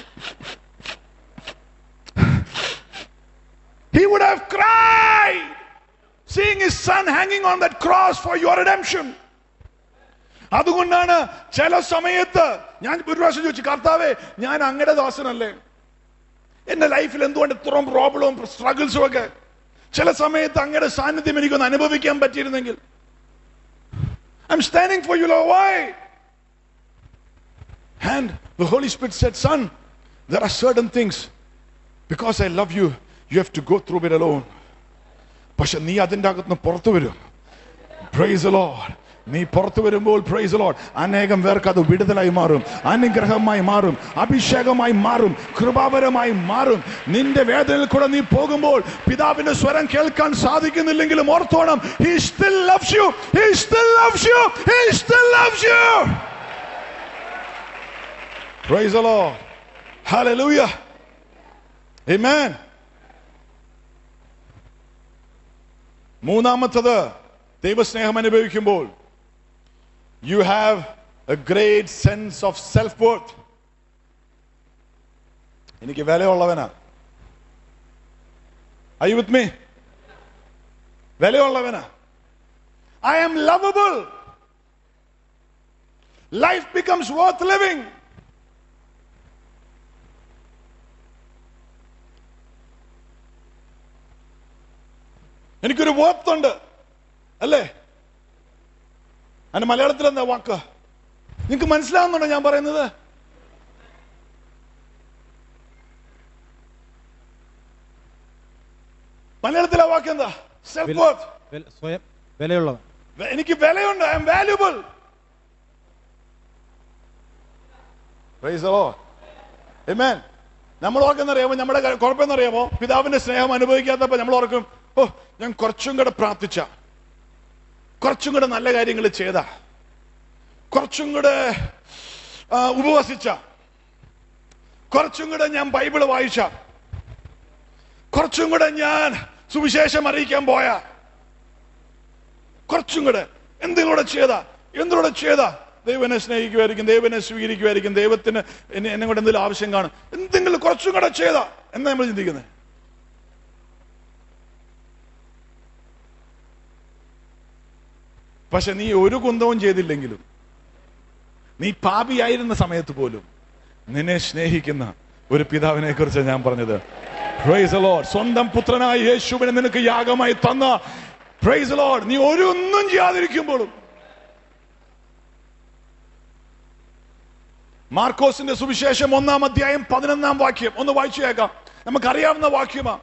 He would have cried seeing his son hanging on that cross for your redemption. അതുകൊണ്ടാണ് ചില സമയത്ത് ഞാൻ ഒരു പ്രാവശ്യം ചോദിച്ചു, കർത്താവേ, ഞാൻ അങ്ങയുടെ ദാസനല്ലേ, എന്റെ ലൈഫിൽ എന്തുകൊണ്ട് ഇത്രയും പ്രോബ്ലവും സ്ട്രഗിൾസും ഒക്കെ? ചില സമയത്ത് അങ്ങയുടെ സാന്നിധ്യം എനിക്കൊന്ന് അനുഭവിക്കാൻ പറ്റിയിരുന്നെങ്കിൽ. I'm standing for you, Lord. Why? And the Holy Spirit said, son, there are certain things, because I love you, you have to go through it alone. പക്ഷെ നീ അതിൻ്റെ അകത്തുനിന്ന് പുറത്തു വരും. Praise the Lord. നീ പുറത്തു വരുമ്പോൾ, പ്രൈസ് ദി ലോർഡ്, അനേകം പേർക്ക് അത് വിടുതലായി മാറും, അനുഗ്രഹമായി മാറും, അഭിഷേകമായി മാറും, കൃപാപരമായി മാറും. നിന്റെ വേദനയിൽ കൂടെ നീ പോകുമ്പോൾ പിതാവിന്റെ സ്വരം കേൾക്കാൻ സാധിക്കുന്നില്ലെങ്കിലും ഓർത്തോണം, he still loves you, he still loves you, he still loves you. Praise the Lord. Hallelujah. Amen. മൂന്നാമത്തത്, ദൈവസ്നേഹം അനുഭവിക്കുമ്പോൾ you have a great sense of self-worth. എനിക്ക് വിലയുള്ളവനാ. Are you with me? വിലയുള്ളവനാ. I am lovable. Life becomes worth living. എനിക്കൊരു worth ഉണ്ട്, അല്ലേ? അതിന് മലയാളത്തിൽ എന്താ വാക്ക്? നിങ്ങൾക്ക് മനസ്സിലാവുന്നുണ്ടോ ഞാൻ പറയുന്നത്? മലയാളത്തിലെ വാക്ക് എന്താ? Self worth. സ്വയം വിലയുള്ളവൻ. എനിക്ക് വിലയുണ്ട്. I am valuable. Praise the Lord. ആമേൻ. നമ്മൾ ഓർക്കുന്നറിയാമോ നമ്മുടെ കുഴപ്പമെന്നറിയാമോ? പിതാവിന്റെ സ്നേഹം അനുഭവിക്കാത്തപ്പോ നമ്മൾ ഓർക്കും, ഓ, ഞാൻ കുറച്ചും കൂടെ പ്രാർത്ഥിച്ച, കുറച്ചും കൂടെ നല്ല കാര്യങ്ങൾ ചെയ്ത, കുറച്ചും കൂടെ ഉപവസിച്ച, കുറച്ചും കൂടെ ഞാൻ ബൈബിള് വായിച്ച, കുറച്ചും കൂടെ ഞാൻ സുവിശേഷം അറിയിക്കാൻ പോയ, കുറച്ചും കൂടെ എന്തെങ്കിലും കൂടെ ചെയ്ത, എന്തിലൂടെ ചെയ്ത ദൈവനെ സ്നേഹിക്കുമായിരിക്കും, ദൈവനെ സ്വീകരിക്കുമായിരിക്കും, ദൈവത്തിന് എന്നെ എന്നെ കൊണ്ട് എന്തെങ്കിലും ആവശ്യം കാണും, എന്തെങ്കിലും കുറച്ചും കൂടെ ചെയ്ത എന്നാ നമ്മൾ ചിന്തിക്കുന്നത്. പക്ഷെ നീ ഒരു കുന്തവും ചെയ്തില്ലെങ്കിലും, നീ പാപിയായിരുന്ന സമയത്ത് പോലും നിന്നെ സ്നേഹിക്കുന്ന ഒരു പിതാവിനെ കുറിച്ച് ഞാൻ പറഞ്ഞത്. Praise the Lord. സ്വന്തം പുത്രനായ യേശുവിനെ നിനക്ക് യാഗമായി തന്ന, പ്രൈസ് ദി ലോർഡ്, നീ ഒരു ഒന്നും ചെയ്യാതിരിക്കുമ്പോഴും. മാർക്കോസിന്റെ സുവിശേഷം ഒന്നാം അധ്യായം പതിനൊന്നാം വാക്യം ഒന്ന് വായിച്ചു കേൾക്കാം. നമുക്കറിയാവുന്ന വാക്യമാ.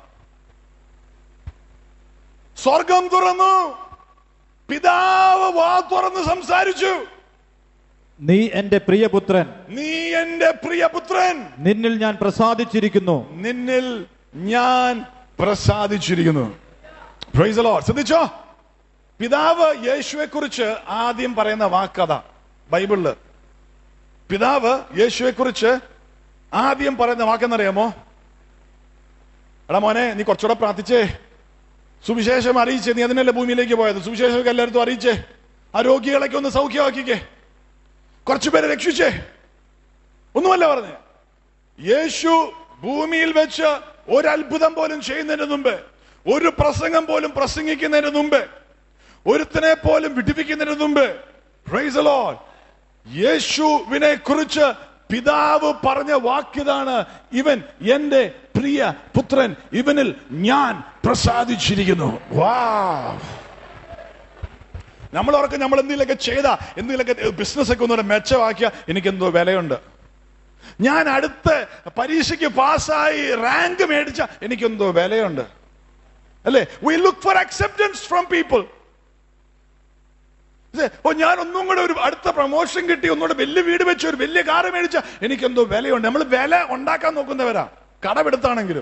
സ്വർഗം തുറന്നു, പിതാവ് വാ തുറന്ന് സംസാരിച്ചു, നീ എന്റെ പ്രിയപുത്രൻ, നീ എന്റെ പ്രിയപുത്രൻ, നിന്നിൽ ഞാൻ പ്രസാദിച്ചിരിക്കുന്നു, നിന്നിൽ ഞാൻ പ്രസാദിച്ചിരിക്കുന്നു. Price the Lord. ശ്രദ്ധിച്ചോ, പിതാവ് യേശുവെ കുറിച്ച് ആദ്യം പറയുന്ന വാക്കഥ ബൈബിളില് പിതാവ് യേശുവെ കുറിച്ച് ആദ്യം പറയുന്ന വാക്കെന്നറിയാമോ? എടാ മോനെ, നീ കുറച്ചുകൂടെ പ്രാർത്ഥിച്ചേ, സുവിശേഷം അറിയിച്ചേ. നീ അതിനല്ലേ ഭൂമിയിലേക്ക് പോയത്. സുവിശേഷം എല്ലായിടത്തും അറിയിച്ചേ, ആ രോഗികളൊക്കെ ഒന്ന് സൗഖ്യമാക്കിക്കേ, കുറച്ചുപേരെ രക്ഷിച്ചേ. ഒന്നുമല്ല പറഞ്ഞേ. യേശു ഭൂമിയിൽ വെച്ച് ഒരത്ഭുതം പോലും ചെയ്യുന്നതിന് മുമ്പ്, ഒരു പ്രസംഗം പോലും പ്രസംഗിക്കുന്നതിന് മുമ്പ്, ഒരുത്തനെ പോലും വിടിപ്പിക്കുന്നതിന് മുമ്പ്, പ്രൈസ് ദി ലോർഡ്, യേശുവിനെ കുറിച്ച് പിതാവ് പറഞ്ഞ വാക്കിതാണ്, ഇവൻ എന്റെ പ്രിയ പുത്രൻ, ഇവനിൽ ഞാൻ പ്രസാദിച്ചിരിക്കുന്നു. വാവ്! നമ്മൾ ഓർക്കും നമ്മൾ എന്തെങ്കിലുമൊക്കെ ചെയ്താ, എന്തെങ്കിലുമൊക്കെ ബിസിനസ് ഒക്കെ ഒന്നുകൂടെ മെച്ചമാക്കിയ എനിക്കെന്തോ വിലയുണ്ട്. ഞാൻ അടുത്ത പരീക്ഷയ്ക്ക് പാസ്സായി റാങ്ക് മേടിച്ച എനിക്കെന്തോ വിലയുണ്ട്, അല്ലേ? We look for acceptance from people. ഓ, ഞാൻ ഒന്നും കൂടെ ഒരു അടുത്ത പ്രൊമോഷൻ കിട്ടി, ഒന്നുകൂടെ വലിയ വീട് വെച്ച് ഒരു വലിയ കാറ് മേടിച്ച എനിക്കെന്തോ വിലയുണ്ട്. നമ്മൾ വില ഉണ്ടാക്കാൻ നോക്കുന്നവരാ, കടമെടുത്താണെങ്കിലും.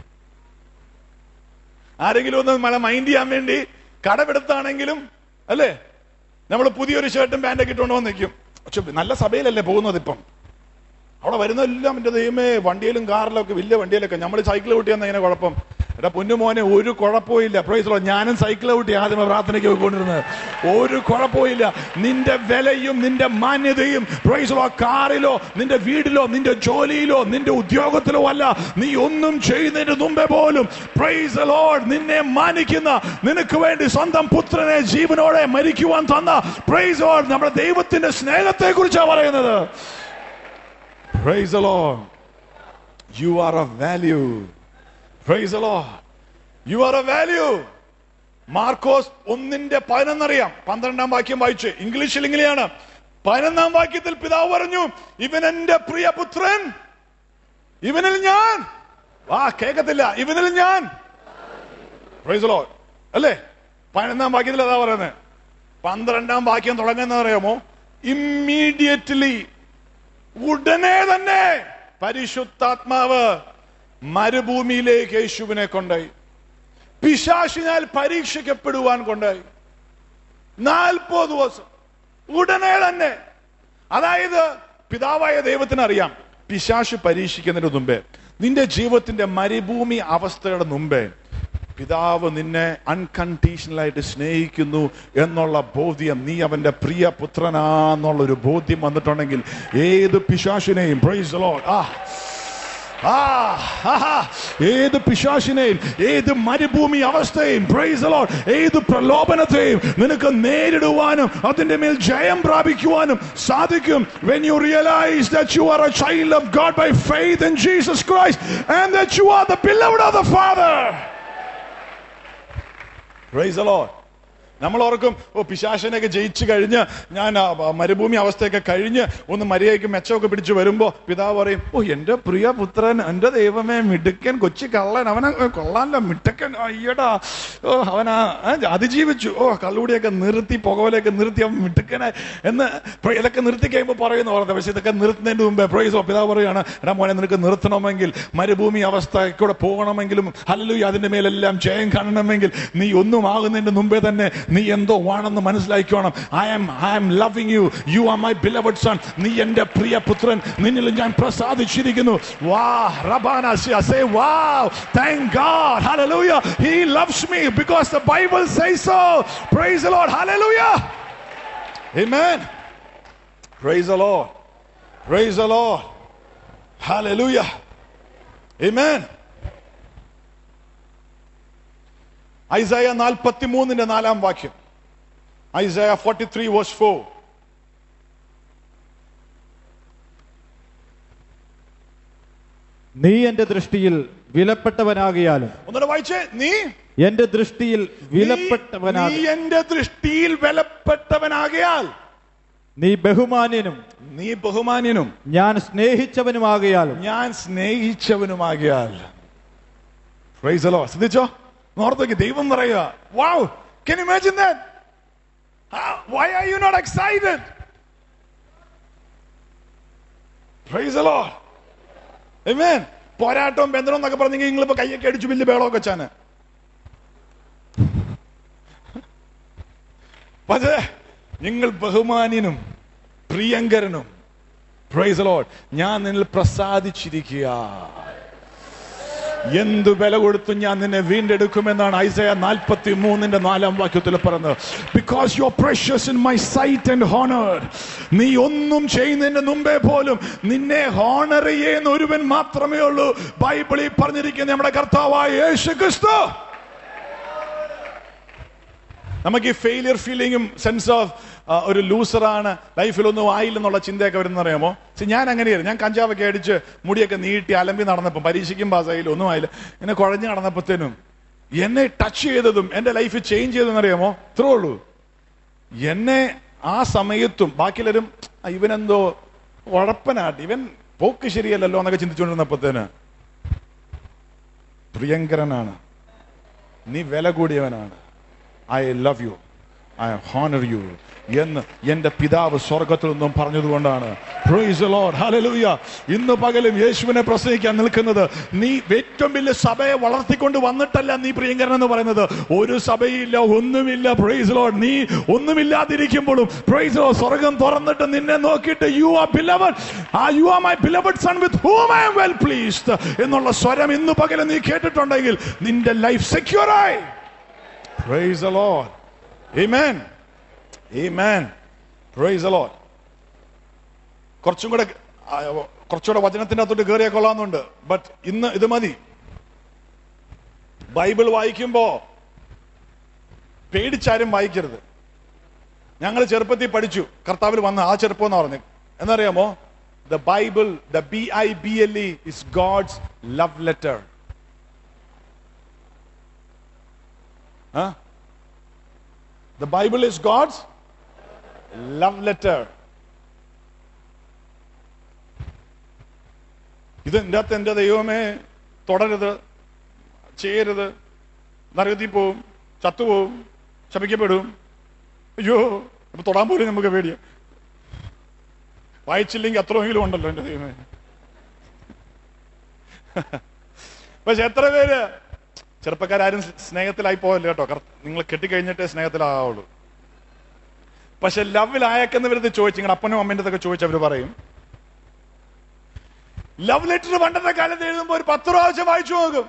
ആരെങ്കിലും ഒന്ന് മല മൈൻഡ് ചെയ്യാൻ വേണ്ടി കടമെടുത്താണെങ്കിലും, അല്ലേ, നമ്മൾ പുതിയൊരു ഷർട്ടും പാൻറ്റൊക്കെ ഇട്ടുകൊണ്ട് വന്ന് നിൽക്കും. പക്ഷെ നല്ല സഭയിലല്ലേ പോകുന്നത്. ഇപ്പം അവിടെ വരുന്നതെല്ലാം എന്റെ ദൈവമേ, വണ്ടിയിലും കാറിലും ഒക്കെ, വലിയ വണ്ടിയിലൊക്കെ. നമ്മൾ സൈക്കിൾ കൂട്ടിയാൽ എങ്ങനെ കുഴപ്പം? എടാ പൊന്നുമോനെ, ഒരു കുഴപ്പമില്ല. Praise the Lord. ഞാനും സൈക്കിൾ കൂട്ടി ആദ്യമേ പ്രാർത്ഥനയ്ക്ക് പോയിക്കൊണ്ടിരുന്നത്. ഒരു കുഴപ്പമില്ല. നിന്റെ വിലയും നിന്റെ മാന്യതയും പ്രൈസ് ദി ലോർഡ് കാറിലോ നിന്റെ വീടിലോ നിന്റെ ജോലിയിലോ നിന്റെ ഉദ്യോഗത്തിലോ അല്ല. നീ ഒന്നും ചെയ്യുന്നതിന് മുമ്പേ പോലും പ്രൈസ് ദി ലോർഡ് നിന്നെ മാനിക്കുന്ന, നിനക്ക് വേണ്ടി സ്വന്തം പുത്രനെ ജീവനോടെ മരിക്കുവാൻ തന്ന പ്രൈസ് ദി ലോർഡ് നമ്മുടെ ദൈവത്തിന്റെ സ്നേഹത്തെ കുറിച്ചാണ് പറയുന്നത്. Praise the Lord. You are of value. Praise the Lord. You are of value. Markose ഒന്നിന്റെ പതിനൊന്നറിയാം. പന്ത്രണ്ടാം വാക്യം വായിച്ച്. ഇംഗ്ലീഷിൽ ഇങ്ങനെയാണ്. പതിനൊന്നാം വാക്യത്തിൽ പിതാവ് പറഞ്ഞു, ഇവൻ എന്റെ പ്രിയപുത്രൻ, ഇവനിൽ ഞാൻ, ആ കേൾക്കത്തില്ല, ഇവനിൽ ഞാൻ. Praise the Lord. അല്ലേ? പതിനൊന്നാം വാക്യത്തിൽ അതാ പറയുന്നത്. പന്ത്രണ്ടാം വാക്യം തുടങ്ങുന്ന അറിയാമോ? ഇമ്മീഡിയറ്റ്ലി, ഉടനെ തന്നെ പരിശുദ്ധാത്മാവ് മരുഭൂമിയിലേക്ക് യേശുവിനെ കൊണ്ടുപോയി. പിശാചിനാൽ പരീക്ഷിക്കപ്പെടുവാൻ കൊണ്ടുപോയി. നാൽപ്പത് ദിവസം ഉടനെ തന്നെ. അതായത് പിതാവായ ദൈവത്തിന് അറിയാം, പിശാച് പരീക്ഷിക്കുന്നതിന് മുമ്പേ, നിന്റെ ജീവിതത്തിന്റെ മരുഭൂമി അവസ്ഥയുടെ മുമ്പേ പിതാവ് നിന്നെ അൺകണ്ടീഷണലായിട്ട് സ്നേഹിക്കുന്നു എന്നുള്ള ബോധ്യം, നീ അവന്റെ പ്രിയ പുത്രനാന്നുള്ളൊരു ബോധ്യം വന്നിട്ടുണ്ടെങ്കിൽ ഏത് പിശാചിനെയും പ്രൈസ് ദി ലോർഡ് ആ ഏത് പിശാചിനെയും ഏത് മരുഭൂമി അവസ്ഥയും പ്രൈസ് ദി ലോർഡ് ഏത് പ്രലോഭനത്തെയും നിനക്ക് നേരിടുവാനും അതിന്റെ മേൽ ജയം പ്രാപിക്കുവാനും സാധിക്കും. when you realize that you are a child of God by faith in Jesus Christ and that you are the beloved of the Father. Praise the Lord. നമ്മൾ ഓർക്കും, ഓ പിശാചിനെയൊക്കെ ജയിച്ചു കഴിഞ്ഞ് ഞാൻ മരുഭൂമി അവസ്ഥയൊക്കെ കഴിഞ്ഞ് ഒന്ന് മര്യാദയ്ക്ക് മെച്ചമൊക്കെ പിടിച്ചു വരുമ്പോ പിതാവ് പറയും, ഓ എന്റെ പ്രിയ പുത്രൻ, എന്റെ ദൈവമേ, മിടുക്കൻ കൊച്ചു കള്ളൻ, അവനെ കൊള്ളാനല്ല മിടുക്കൻ, അയ്യടാ, ഓ അവനാ അതിജീവിച്ചു, ഓ കള്ളുകൂടിയൊക്കെ നിർത്തി പുകവലൊക്കെ നിർത്തി അവൻ മിടുക്കനായി എന്ന് ഇതൊക്കെ നിർത്തി കഴിയുമ്പോൾ പറയുന്നു പറഞ്ഞത്. പക്ഷെ ഇതൊക്കെ നിർത്തുന്നതിന് മുമ്പേ പ്രൈസോ പിതാവ് പറയുകയാണ്, എടാ മോനെ, നിനക്ക് നിർത്തണമെങ്കിൽ, മരുഭൂമി അവസ്ഥയ്ക്കൂടെ പോകണമെങ്കിലും, ഹല്ലേലൂയ, അതിന്റെ മേലെല്ലാം ജയം കാണണമെങ്കിൽ നീ ഒന്നും ആകുന്നതിന്റെ മുമ്പേ തന്നെ നീ എന്തോ ആണെന്ന് മനസ്സിലാക്കണം. I am I am loving you, you are my beloved son, നീ എന്റെ പ്രിയ പുത്രൻ, നിന്നിൽ ഞാൻ പ്രസാദിച്ചിരിക്കുന്നു. വാ റബാന say wow, thank God, hallelujah, he loves me because the Bible says so. Praise the Lord, hallelujah, amen, praise the Lord, praise the Lord, hallelujah, amen. Isaiah നാൽപ്പത്തിമൂന്നിന്റെ നാലാം വാക്യം. Isaiah forty-three verse four. നീ എന്റെ ദൃഷ്ടിയിൽ വിലപ്പെട്ടവനാകിയാലും. ഒന്നുകൂടെ വായിച്ചേ. നീ എന്റെ ദൃഷ്ടിയിൽ വിലപ്പെട്ടവനാ നീ എന്റെ ദൃഷ്ടിയിൽ വിലപ്പെട്ടവനാകിയാൽ, നീ ബഹുമാന്യനും നീ ബഹുമാന്യനും ഞാൻ സ്നേഹിച്ചവനുമാകിയാലും ഞാൻ സ്നേഹിച്ചവനുമാകിയാൽ. Price the Lord. ശ്രദ്ധിച്ചോ, നോർത്തേക്ക് ദൈവം പറയുക, wow, can you imagine that? Why are you not excited? Praise the Lord, amen. പോരാട്ടവും ബന്ധനം എന്നൊക്കെ പറഞ്ഞെങ്കിൽ നിങ്ങളിപ്പോ കയ്യൊക്കെ അടിച്ചു വലിയ ബേളമൊക്കെ വെച്ചാണ്. പക്ഷേ നിങ്ങൾ ബഹുമാന്യനും പ്രിയങ്കരനും Praise the Lord. ഞാൻ നിന്നിൽ പ്രസാദിച്ചിരിക്കുക. എന്തു വില കൊടുത്തു ഞാൻ നിന്നെ വീണ്ടെടുക്കുമെന്നാണ് ഐസയ നാൽപ്പത്തി മൂന്നിന്റെ നാലാം വാക്യത്തിൽ പറയുന്നത്. Because you are precious in my sight and honoured. നീ ഒന്നും ചെയ്യുന്നതിന് മുമ്പേ പോലും നിന്നെ ഹോണർ ചെയ്യുന്ന ഒരുവൻ മാത്രമേ ഉള്ളൂ. ബൈബിളിൽ പറഞ്ഞിരിക്കുന്ന നമ്മുടെ കർത്താവായ യേശു ക്രിസ്തു. നമുക്ക് ഈ ഫെയിലിയർ ഫീലിംഗും സെൻസ് ഓഫ് ഒരു ലൂസറാണ്, ലൈഫിൽ ഒന്നും ആയില്ലെന്നുള്ള ചിന്തയൊക്കെ വരുന്ന അറിയാമോ? ഞാൻ അങ്ങനെയായിരുന്നു. ഞാൻ കഞ്ചാവൊക്കെ അടിച്ച് മുടിയൊക്കെ നീട്ടി അലമ്പി നടന്നപ്പോൾ, പരീക്ഷയ്ക്കും പാസ്സായില്ല, ഒന്നും ആയില്ല, ഇങ്ങനെ കുഴഞ്ഞു നടന്നപ്പോഴത്തേനും എന്നെ ടച്ച് ചെയ്തതും എന്റെ ലൈഫ് ചേഞ്ച് ചെയ്തതെന്ന് അറിയാമോ? ഇത്രേ ഉള്ളൂ. എന്നെ ആ സമയത്തും ബാക്കിയുള്ളവരും ഇവനെന്തോ ഉഴപ്പനാട്ട്, ഇവൻ പോക്ക് ശരിയല്ലല്ലോ എന്നൊക്കെ ചിന്തിച്ചുകൊണ്ടിരുന്നപ്പോഴത്തേന് പ്രിയങ്കരനാണ്, നീ വില കൂടിയവനാണ്, I love you, I honor you എന്ന് എന്റെ പിതാവ് സ്വർഗത്തിൽ നിന്നും പറഞ്ഞതുകൊണ്ടാണ്. Praise the Lord, hallelujah. ഇന്ന് പകലും യേശുവിനെ പ്രസംഗിക്കാൻ നിൽക്കുന്നത് നീ ഏറ്റവും വലിയ സഭയെ വളർത്തിക്കൊണ്ട് വന്നിട്ടല്ല നീ പ്രിയങ്കരൻ എന്ന് പറയുന്നത്. ഒരു സഭയില്ല, ഒന്നുമില്ല. Praise the Lord. നീ ഒന്നുമില്ലാതിരിക്കുമ്പോഴും Praise the Lord, സ്വർഗം തുറന്നിട്ട് നിന്നെ നോക്കിയിട്ട് you are beloved, you are my beloved son with whom I am well pleased എന്നുള്ള സ്വരം ഇന്ന് പകലും നീ കേട്ടിട്ടുണ്ടെങ്കിൽ നിന്റെ ലൈഫ് സെക്യൂർ ആയി. Praise the Lord. Amen. Amen. Praise the Lord. കുറച്ചും കൂടെ കുറച്ചുകൂടെ വചനത്തിന്റെ അകത്തോട്ട് കയറിയാൽ കൊള്ളാമെന്നുണ്ട്. ബട്ട് ഇന്ന് ഇത് മതി. ബൈബിൾ വായിക്കുമ്പോ പേടിച്ചാരും വായിക്കരുത്. ഞങ്ങൾ ചെറുപ്പത്തിൽ പഠിച്ചു, കർത്താവിൽ വന്ന ആ ചെറുപ്പം എന്ന് പറഞ്ഞു എന്നറിയാമോ? The Bible, the B I B L E is God's love letter. Huh? The Bible is God's love letter. ഇത് എൻ്റെ അകത്ത് എൻ്റെ ദൈവമേ തുടരുത്, ചെയ്യരുത്, നരകത്തിൽ പോവും, ചത്തുപോവും, ശപിക്കപ്പെടും, അയ്യോ അപ്പൊ തൊടാൻ പോലും നമുക്ക് പേടിയ. വായിച്ചില്ലെങ്കിൽ അത്രയെങ്കിലും ഉണ്ടല്ലോ എൻ്റെ ദൈവമേ. പക്ഷെ എത്ര പേര് ചെറുപ്പക്കാരും സ്നേഹത്തിലായി പോയല്ലോ കേട്ടോ. നിങ്ങൾ കെട്ടിക്കഴിഞ്ഞിട്ടേ സ്നേഹത്തിലാവുള്ളൂ. പക്ഷെ ലവിലായക്കെന്നവരത് ചോദിച്ചു, നിങ്ങളുടെ അപ്പനും അമ്മേൻ്റെ ഒക്കെ ചോദിച്ചു അവര് പറയും ലവ് ലെറ്റർ പണ്ടത്തെ കാലത്ത് എഴുതുമ്പോ ഒരു പത്ത് പ്രാവശ്യം വായിച്ചു നോക്കും.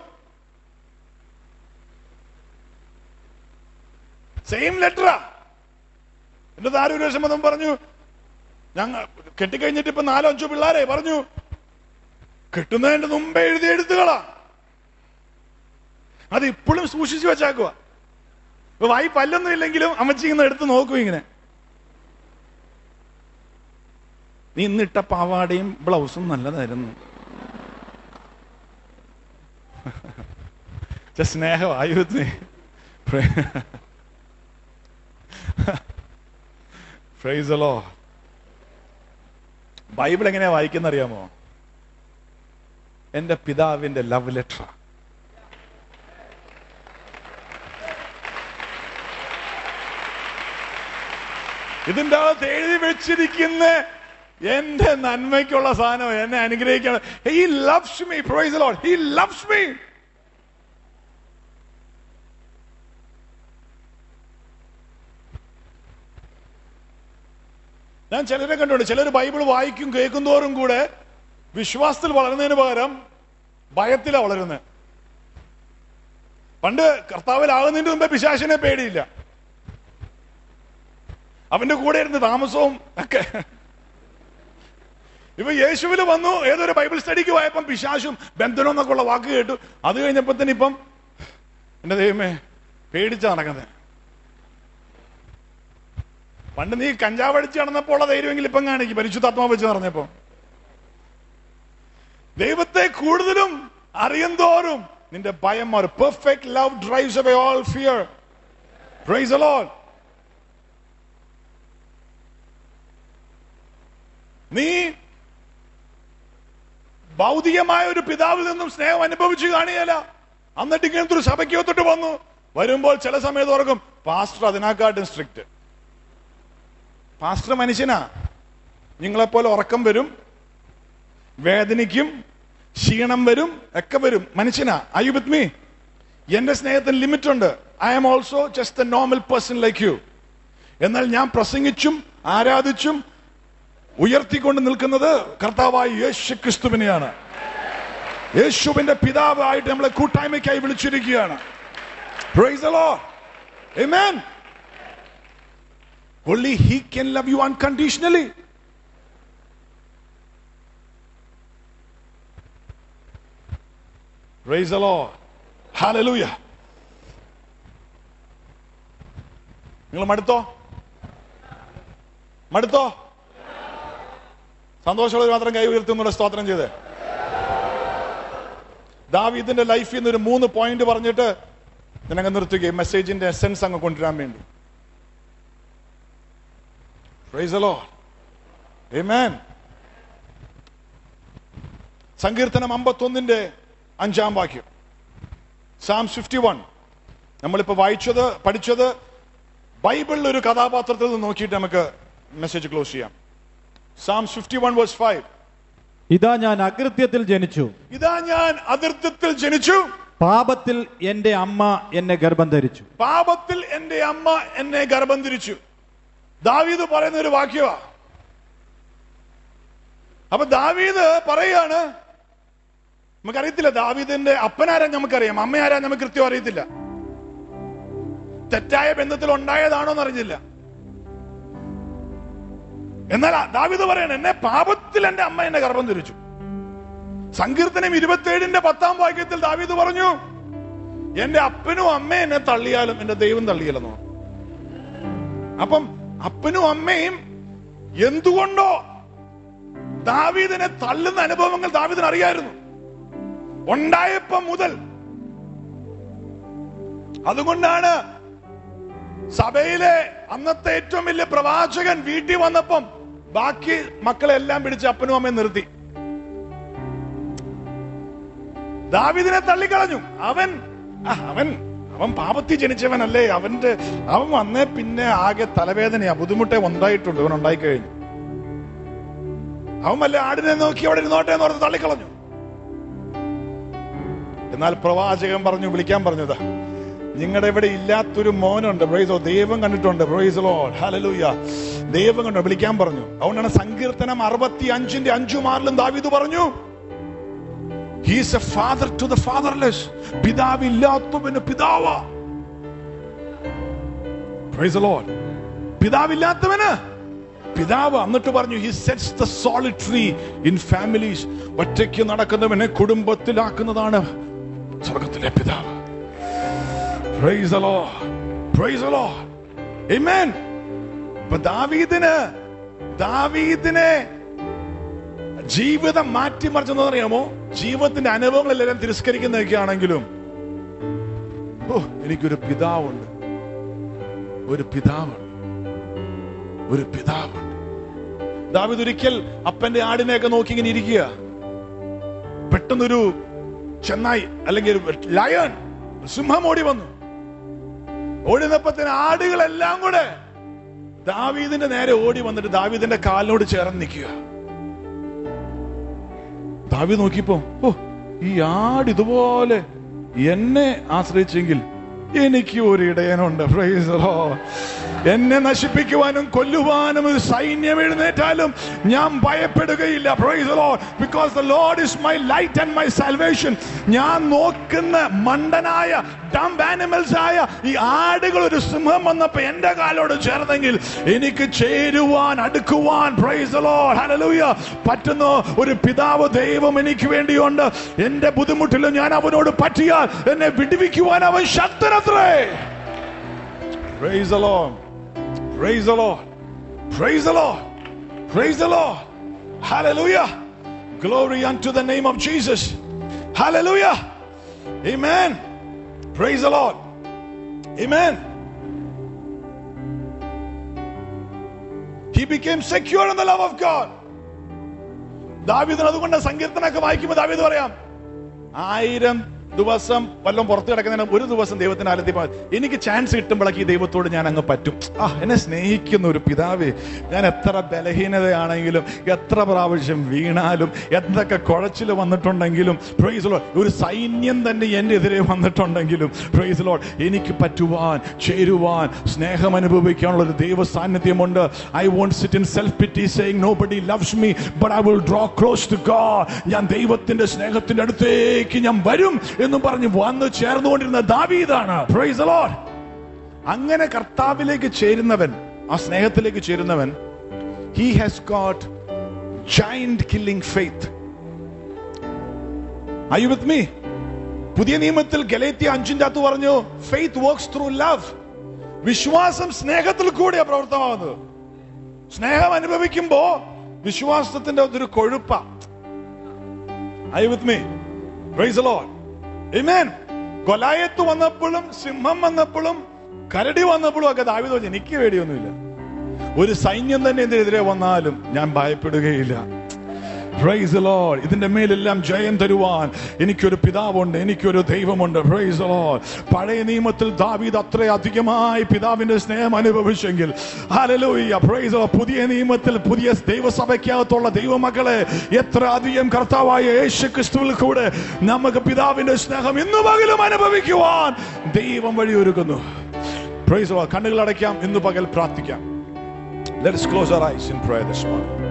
സെയിം ലെറ്ററാ. എന്റെ ആരും ഒരു വർഷം മുതൽ പറഞ്ഞു, ഞങ്ങൾ കെട്ടിക്കഴിഞ്ഞിട്ട് ഇപ്പൊ നാലോ അഞ്ചോ പിള്ളേരെ പറഞ്ഞു കെട്ടുന്നതിന്റെ മുമ്പേ എഴുതിയ എഴുത്തുകളാ. അത് ഇപ്പോഴും സൂക്ഷിച്ചു വെച്ചാക്കുക. വായി പല്ലൊന്നും ഇല്ലെങ്കിലും അമ്മച്ചി ഇങ്ങനെ എടുത്ത് നോക്കും ഇങ്ങനെ. നീ ഇന്നിട്ട പാവാടയും ബ്ലൗസും നല്ലതായിരുന്നു. സ്നേഹമായിരുന്നു. Praise the Lord. ബൈബിൾ എങ്ങനെയാ വായിക്കുന്ന അറിയാമോ? എന്റെ പിതാവിന്റെ ലവ് ലെറ്റർ. ഇതിന്റെ അകത്ത് എഴുതി വെച്ചിരിക്കുന്ന എന്റെ നന്മയ്ക്കുള്ള സാധനം, എന്നെ അനുഗ്രഹിക്കണം. He loves me. Praise the Lord. He loves me. ഞാൻ ചിലരെ കണ്ടുണ്ട്, ചിലർ ബൈബിൾ വായിക്കും കേൾക്കും തോറും കൂടെ വിശ്വാസത്തിൽ വളരുന്നതിന് പകരം ഭയത്തിലാണ് വളരുന്നത്. പണ്ട് കർത്താവിലാകുന്നതിന് മുമ്പേ പിശാചിനെ പേടിയില്ല, അവന്റെ കൂടെ ഇരുന്ന് താമസവും ഒക്കെ. ഇപ്പൊ യേശുവിൽ വന്നു, ഏതൊരു ബൈബിൾ സ്റ്റഡിക്ക് പോയപ്പം പിശാചും ബന്ധനം എന്നൊക്കെ ഉള്ള വാക്ക് കേട്ടു. അത് കഴിഞ്ഞപ്പോ തന്നെ ഇപ്പം എന്റെ ദൈവമേ പേടിച്ച നടക്കുന്നത്. പണ്ട് നീ കഞ്ചാവ് അടിച്ച് നടന്നപ്പോൾ ഉള്ള ധൈര്യമെങ്കിൽ ഇപ്പം കാണിക്കും പരിശുദ്ധാത്മാവ് വെച്ച് നടന്നപ്പോ. ദൈവത്തെ കൂടുതലും അറിയും തോറും നിന്റെ ഭയം മാറും. Perfect love drives away all fear. Praise the Lord. നീ ഭൗതികമായ ഒരു പിതാവിൽ നിന്നും സ്നേഹം അനുഭവിച്ചു കാണുകയല്ല. എന്നിട്ട് ഇങ്ങനത്തെ ഒരു സഭയ്ക്കകത്തോട്ട് വന്നു വരുമ്പോൾ ചില സമയത്ത് ഓർക്കും പാസ്റ്റർ അതിനെക്കാട്ടും സ്ട്രിക്റ്റ്. പാസ്റ്റർ മനുഷ്യനാ, നിങ്ങളെപ്പോലെ ഉറക്കം വരും, വേദനിക്കും, ക്ഷീണം വരും, ഒക്കെ വരും. മനുഷ്യനാ. Are you with me? എന്റെ സ്നേഹത്തിന് ലിമിറ്റ് ഉണ്ട്. I am also just a normal person like you. എന്നാൽ ഞാൻ പ്രസംഗിച്ചും ആരാധിച്ചും ഉയർത്തിക്കൊണ്ട് നിൽക്കുന്നത് കർത്താവായ യേശു ക്രിസ്തുവിനെയാണ്. യേശുവിന്റെ പിതാവായിട്ട് നമ്മളെ കൂട്ടായ്മയ്ക്കായി വിളിച്ചിരിക്കുകയാണ്. Praise the Lord. Amen. Only He can love you unconditionally. Praise the Lord. Hallelujah. നിങ്ങൾ മടുത്തോ? മടുത്തോ? സന്തോഷമുള്ളവർ മാത്രം കൈ ഉയർത്തുന്നുള്ള സ്തോത്രം ചെയ്ത്. ദാവീദിന്റെ ലൈഫിൽ നിന്ന് ഒരു മൂന്ന് പോയിന്റ് പറഞ്ഞിട്ട് ഞാനങ്ങ് നിർത്തുകയും മെസ്സേജിന്റെ എസൻസ് അങ്ങ് കൊണ്ടുവരാൻ വേണ്ടി. Praise the Lord. Amen. സങ്കീർത്തനം അമ്പത്തൊന്നിന്റെ അഞ്ചാം വാക്യം. Psalm fifty one. നമ്മളിപ്പോ വായിച്ചത് പഠിച്ചത് ബൈബിളിൽ ഒരു കഥാപാത്രത്തിൽ നിന്ന് നോക്കിയിട്ട് നമുക്ക് മെസ്സേജ് ക്ലോസ് ചെയ്യാം. Psalm fifty one verse five. ഇതാ ഞാൻ അകൃത്യത്തിൽ ജനിച്ചു, ഇതാ ഞാൻ അകൃത്യത്തിൽ ജനിച്ചു, പാപത്തിൽ എന്റെ അമ്മ എന്നെ ഗർഭം ധരിച്ചു. പാപത്തിൽ എന്റെ അമ്മ എന്നെ ഗർഭം ധരിച്ചു. ദാവീദ് പറയുന്ന ഒരു വാക്യമാ. അപ്പൊ ദാവീദ് പറയാണ്, നമുക്കറിയത്തില്ല ദാവീദിന്റെ അപ്പനാരാ നമുക്കറിയാം, അമ്മയാരാ നമുക്ക് കൃത്യം അറിയത്തില്ല. തെറ്റായ ബന്ധത്തിൽ ഉണ്ടായതാണോ എന്ന് അറിഞ്ഞില്ല. എന്നാൽ ദാവീദ് പറയണം, എന്നെ പാപത്തിൽ എന്റെ അമ്മ എന്നെ ഗർഭം ധരിച്ചു. സങ്കീർത്തനം ഇരുപത്തിയേഴിന്റെ പത്താം വാക്യത്തിൽ ദാവീദ് പറഞ്ഞു, എന്റെ അപ്പനും അമ്മയും എന്നെ തള്ളിയാലും എന്റെ ദൈവം തള്ളിയില്ലെന്നോ. അപ്പം അപ്പനും അമ്മയും എന്തുകൊണ്ടോ ദാവീദിനെ തള്ളുന്ന അനുഭവങ്ങൾ ദാവീദിന് അറിയായിരുന്നു, ഉണ്ടായപ്പം മുതൽ. അതുകൊണ്ടാണ് സഭയിലെ അന്നത്തെ ഏറ്റവും വലിയ പ്രവാചകൻ വീട്ടിൽ വന്നപ്പം ബാക്കി മക്കളെ എല്ലാം പിടിച്ച് അപ്പനും അമ്മയും നിർത്തി. ദാവീദിനെ തള്ളിക്കളഞ്ഞു. അവൻ അവൻ അവൻ പാപത്തിൽ ജനിച്ചവനല്ലേ, അവന്റെ അവൻ വന്നേ പിന്നെ ആകെ തലവേദനയാ, ബുദ്ധിമുട്ടേ ഉണ്ടായിട്ടുള്ളൂ. അവൻ ഉണ്ടായിക്കഴിഞ്ഞു. അവൻ വല്ല ആടിനെ നോക്കി അവിടെ ഇരുന്നോട്ടെ എന്ന് പറഞ്ഞ് തള്ളിക്കളഞ്ഞു. എന്നാൽ പ്രവാചകൻ പറഞ്ഞു, വിളിക്കാൻ പറഞ്ഞതാ, നിങ്ങളുടെ ഇവിടെ ഇല്ലാത്തൊരു മോനുണ്ട്. Praise Lord. ദൈവം കണ്ടിട്ടുണ്ട്. Praise Lord. ഹല്ലേലൂയ. ദൈവം കണ്ടു. വിളിക്കാൻ പറഞ്ഞു. അതുകൊണ്ടാണ് സങ്കീർത്തനം അറുപത്തി അഞ്ചിന്റെ അഞ്ചും ആറിലും ദാവീദ് പറഞ്ഞു, He is a father to the fatherless. പിതാവില്ലാത്തവന് പിതാവാ. Praise the Lord. പിതാവില്ലാത്തവന് പിതാവ്. എന്നിട്ട് പറഞ്ഞു, He sets the solitary in families. ഒറ്റയ്ക്ക് നടക്കുന്നവനെ കുടുംബത്തിലാക്കുന്നതാണ് സ്വർഗത്തിലെ പിതാവ്. Praise the Lord. Praise the Lord. Amen. അപ്പൊ ദാവീദിന് ദാവീദിനെ ജീവിതം മാറ്റിമറിച്ചെന്ന് അറിയാമോ? ജീവിതത്തിന്റെ അനുഭവങ്ങളെല്ലാം തിരസ്കരിക്കുന്നതൊക്കെ ആണെങ്കിലും, ഓ എനിക്കൊരു പിതാവുണ്ട്, ഒരു പിതാവുണ്ട്, ഒരു പിതാവുണ്ട്. ദാവീദ് ഒരിക്കൽ അപ്പന്റെ ആടിനെയൊക്കെ നോക്കി ഇങ്ങനെ ഇരിക്കുക. പെട്ടെന്നൊരു ചെന്നായി അല്ലെങ്കിൽ ലയൺ, സിംഹം ഓടി വന്നു. ഓടിനപ്പത്തിന് ആടുകളെല്ലാം കൂടെ ദാവീദിന്റെ നേരെ ഓടി വന്നിട്ട് ദാവീദിന്റെ കാലിനോട് ചേർന്ന് നിൽക്കുക. ദാവീദ് നോക്കിയപ്പോ, ഓ ഈ ആട് ഇതുപോലെ എന്നെ ആശ്രയിച്ചെങ്കിൽ എനിക്ക് ഒരു ഇടയനുണ്ട്. Price the Lord. എന്നെ നശിപ്പിക്കുവാനും കൊല്ലുവാനും ഒരു സൈന്യം എഴുന്നേറ്റാലും ഞാൻ ഭയപ്പെടുകയില്ല. Praise the Lord. Because the Lord is my light and my salvation. ഞാൻ നോക്കുന്ന മണ്ടനായ ഡംബ് ആനിമൽസ് ആയ ഈ ആടുകൾ ഒരു സിംഹം വന്നപ്പോ എന്റെ കാലോട് ചേർന്നെങ്കിൽ എനിക്ക് ചേരുവാൻ, അടുക്കുവാൻ, പ്രൈസ് ദി ലോർഡ്, ഹല്ലേലൂയ, പറ്റുന്ന ഒരു പിതാവ് ദൈവം എനിക്ക് വേണ്ടിയുണ്ട്. എന്റെ ബുദ്ധിമുട്ടിലും ഞാൻ അവനോട് പറ്റിയാൽ എന്നെ വിടുവിക്കുവാൻ അവൻ ശക്തനത്രേ. Praise the Lord. Praise the Lord. Praise the Lord. Praise the Lord. Hallelujah. Glory unto the name of Jesus. Hallelujah. Amen. Praise the Lord. Amen. He became secure in the love of God. ദാവീദിന് അതുകൊണ്ട് സങ്കീർത്തനമൊക്കെ വായിക്കുമ്പോൾ ദാവീദ് പറയാം, ആയിരം ദിവസം വല്ലതും പുറത്ത് കിടക്കുന്നതിന് ഒരു ദിവസം ദൈവത്തിന്റെ ആലയത്തിൽ പോകാൻ എനിക്ക് ചാൻസ് കിട്ടുമ്പോഴേക്ക് ഈ ദൈവത്തോട് ഞാൻ അങ്ങ് പറ്റും. ആ എന്നെ സ്നേഹിക്കുന്ന ഒരു പിതാവേ, ഞാൻ എത്ര ബലഹീനതയാണെങ്കിലും എത്ര പ്രാവശ്യം വീണാലും എന്തൊക്കെ കുഴച്ചിൽ വന്നിട്ടുണ്ടെങ്കിലും പ്രൈസ് ലോർഡ്, ഒരു സൈന്യം തന്നെ എന്റെ എതിരെ വന്നിട്ടുണ്ടെങ്കിലും പ്രൈസ് ലോർഡ്, എനിക്ക് പറ്റുവാൻ ചേരുവാൻ സ്നേഹം അനുഭവിക്കാനുള്ള ഒരു ദൈവ സാന്നിധ്യമുണ്ട്. I won't sit in self pity saying nobody loves me but I will draw close to God. ഞാൻ ദൈവത്തിന്റെ സ്നേഹത്തിന്റെ അടുത്തേക്ക് ഞാൻ വരും എന്ന് പറഞ്ഞ് വന്ന് ചേർന്നുകൊണ്ടിരുന്ന ദാവീദാണ്. Praise the Lord. അങ്ങനെ കർത്താവിലേക്ക് ചേരുന്നവൻ, ആ സ്നേഹത്തിലേക്ക് ചേരുന്നവൻ, he has got giant killing faith. Are you with me? പുതിയ നിയമത്തിൽ ഗലാത്യ അഞ്ചിന്റെ അകത്ത് പറഞ്ഞു faith works through love. വിശ്വാസം സ്നേഹത്തിൽ കൂടിയാ പ്രവർത്തമാവുന്നത്. സ്നേഹം അനുഭവിക്കുമ്പോ വിശ്വാസത്തിന്റെ ഒരു കൊഴുപ്പ. Are you with me? Praise the Lord. Amen. ഗൊലായത്ത് വന്നപ്പോഴും സിംഹം വന്നപ്പോഴും കരടി വന്നപ്പോഴും ഒക്കെ ദാവീദ് പറഞ്ഞു എനിക്ക് പേടിയൊന്നുമില്ല, ഒരു സൈന്യം തന്നെ എതിരെ വന്നാലും ഞാൻ ഭയപ്പെടുകയില്ല. Praise the Lord. ഇതിന്റെ മേലെല്ലാം ജയം തരുവാൻ എനിക്കൊരു പിതാവുണ്ട്, എനിക്കൊരു ദൈവമുണ്ട്. Praise the Lord. പഴയ നിയമത്തിൽ ദാവീദ് അത്രയധികമായി പിതാവിന്റെ സ്നേഹം അനുഭവിച്ചെങ്കിൽ ഹല്ലേലൂയ, praise the Lord, പുതിയ നിയമത്തിൽ പുതിയ ദൈവസഭയ്ക്കകത്തുള്ള ദൈവമക്കളെ എത്ര അധികം കർത്താവായ യേശു ക്രിസ്തുവിൽ കൂടെ നമുക്ക് പിതാവിന്റെ സ്നേഹം ഇന്നു പകലും അനുഭവിക്കുവാൻ ദൈവം വഴിയൊരുക്കുന്നു. Praise the Lord. കണ്ണുകൾ അടയ്ക്കാം, ഇന്ന് പകൽ പ്രാർത്ഥിക്കാം. Let us close our eyes in prayer this morning.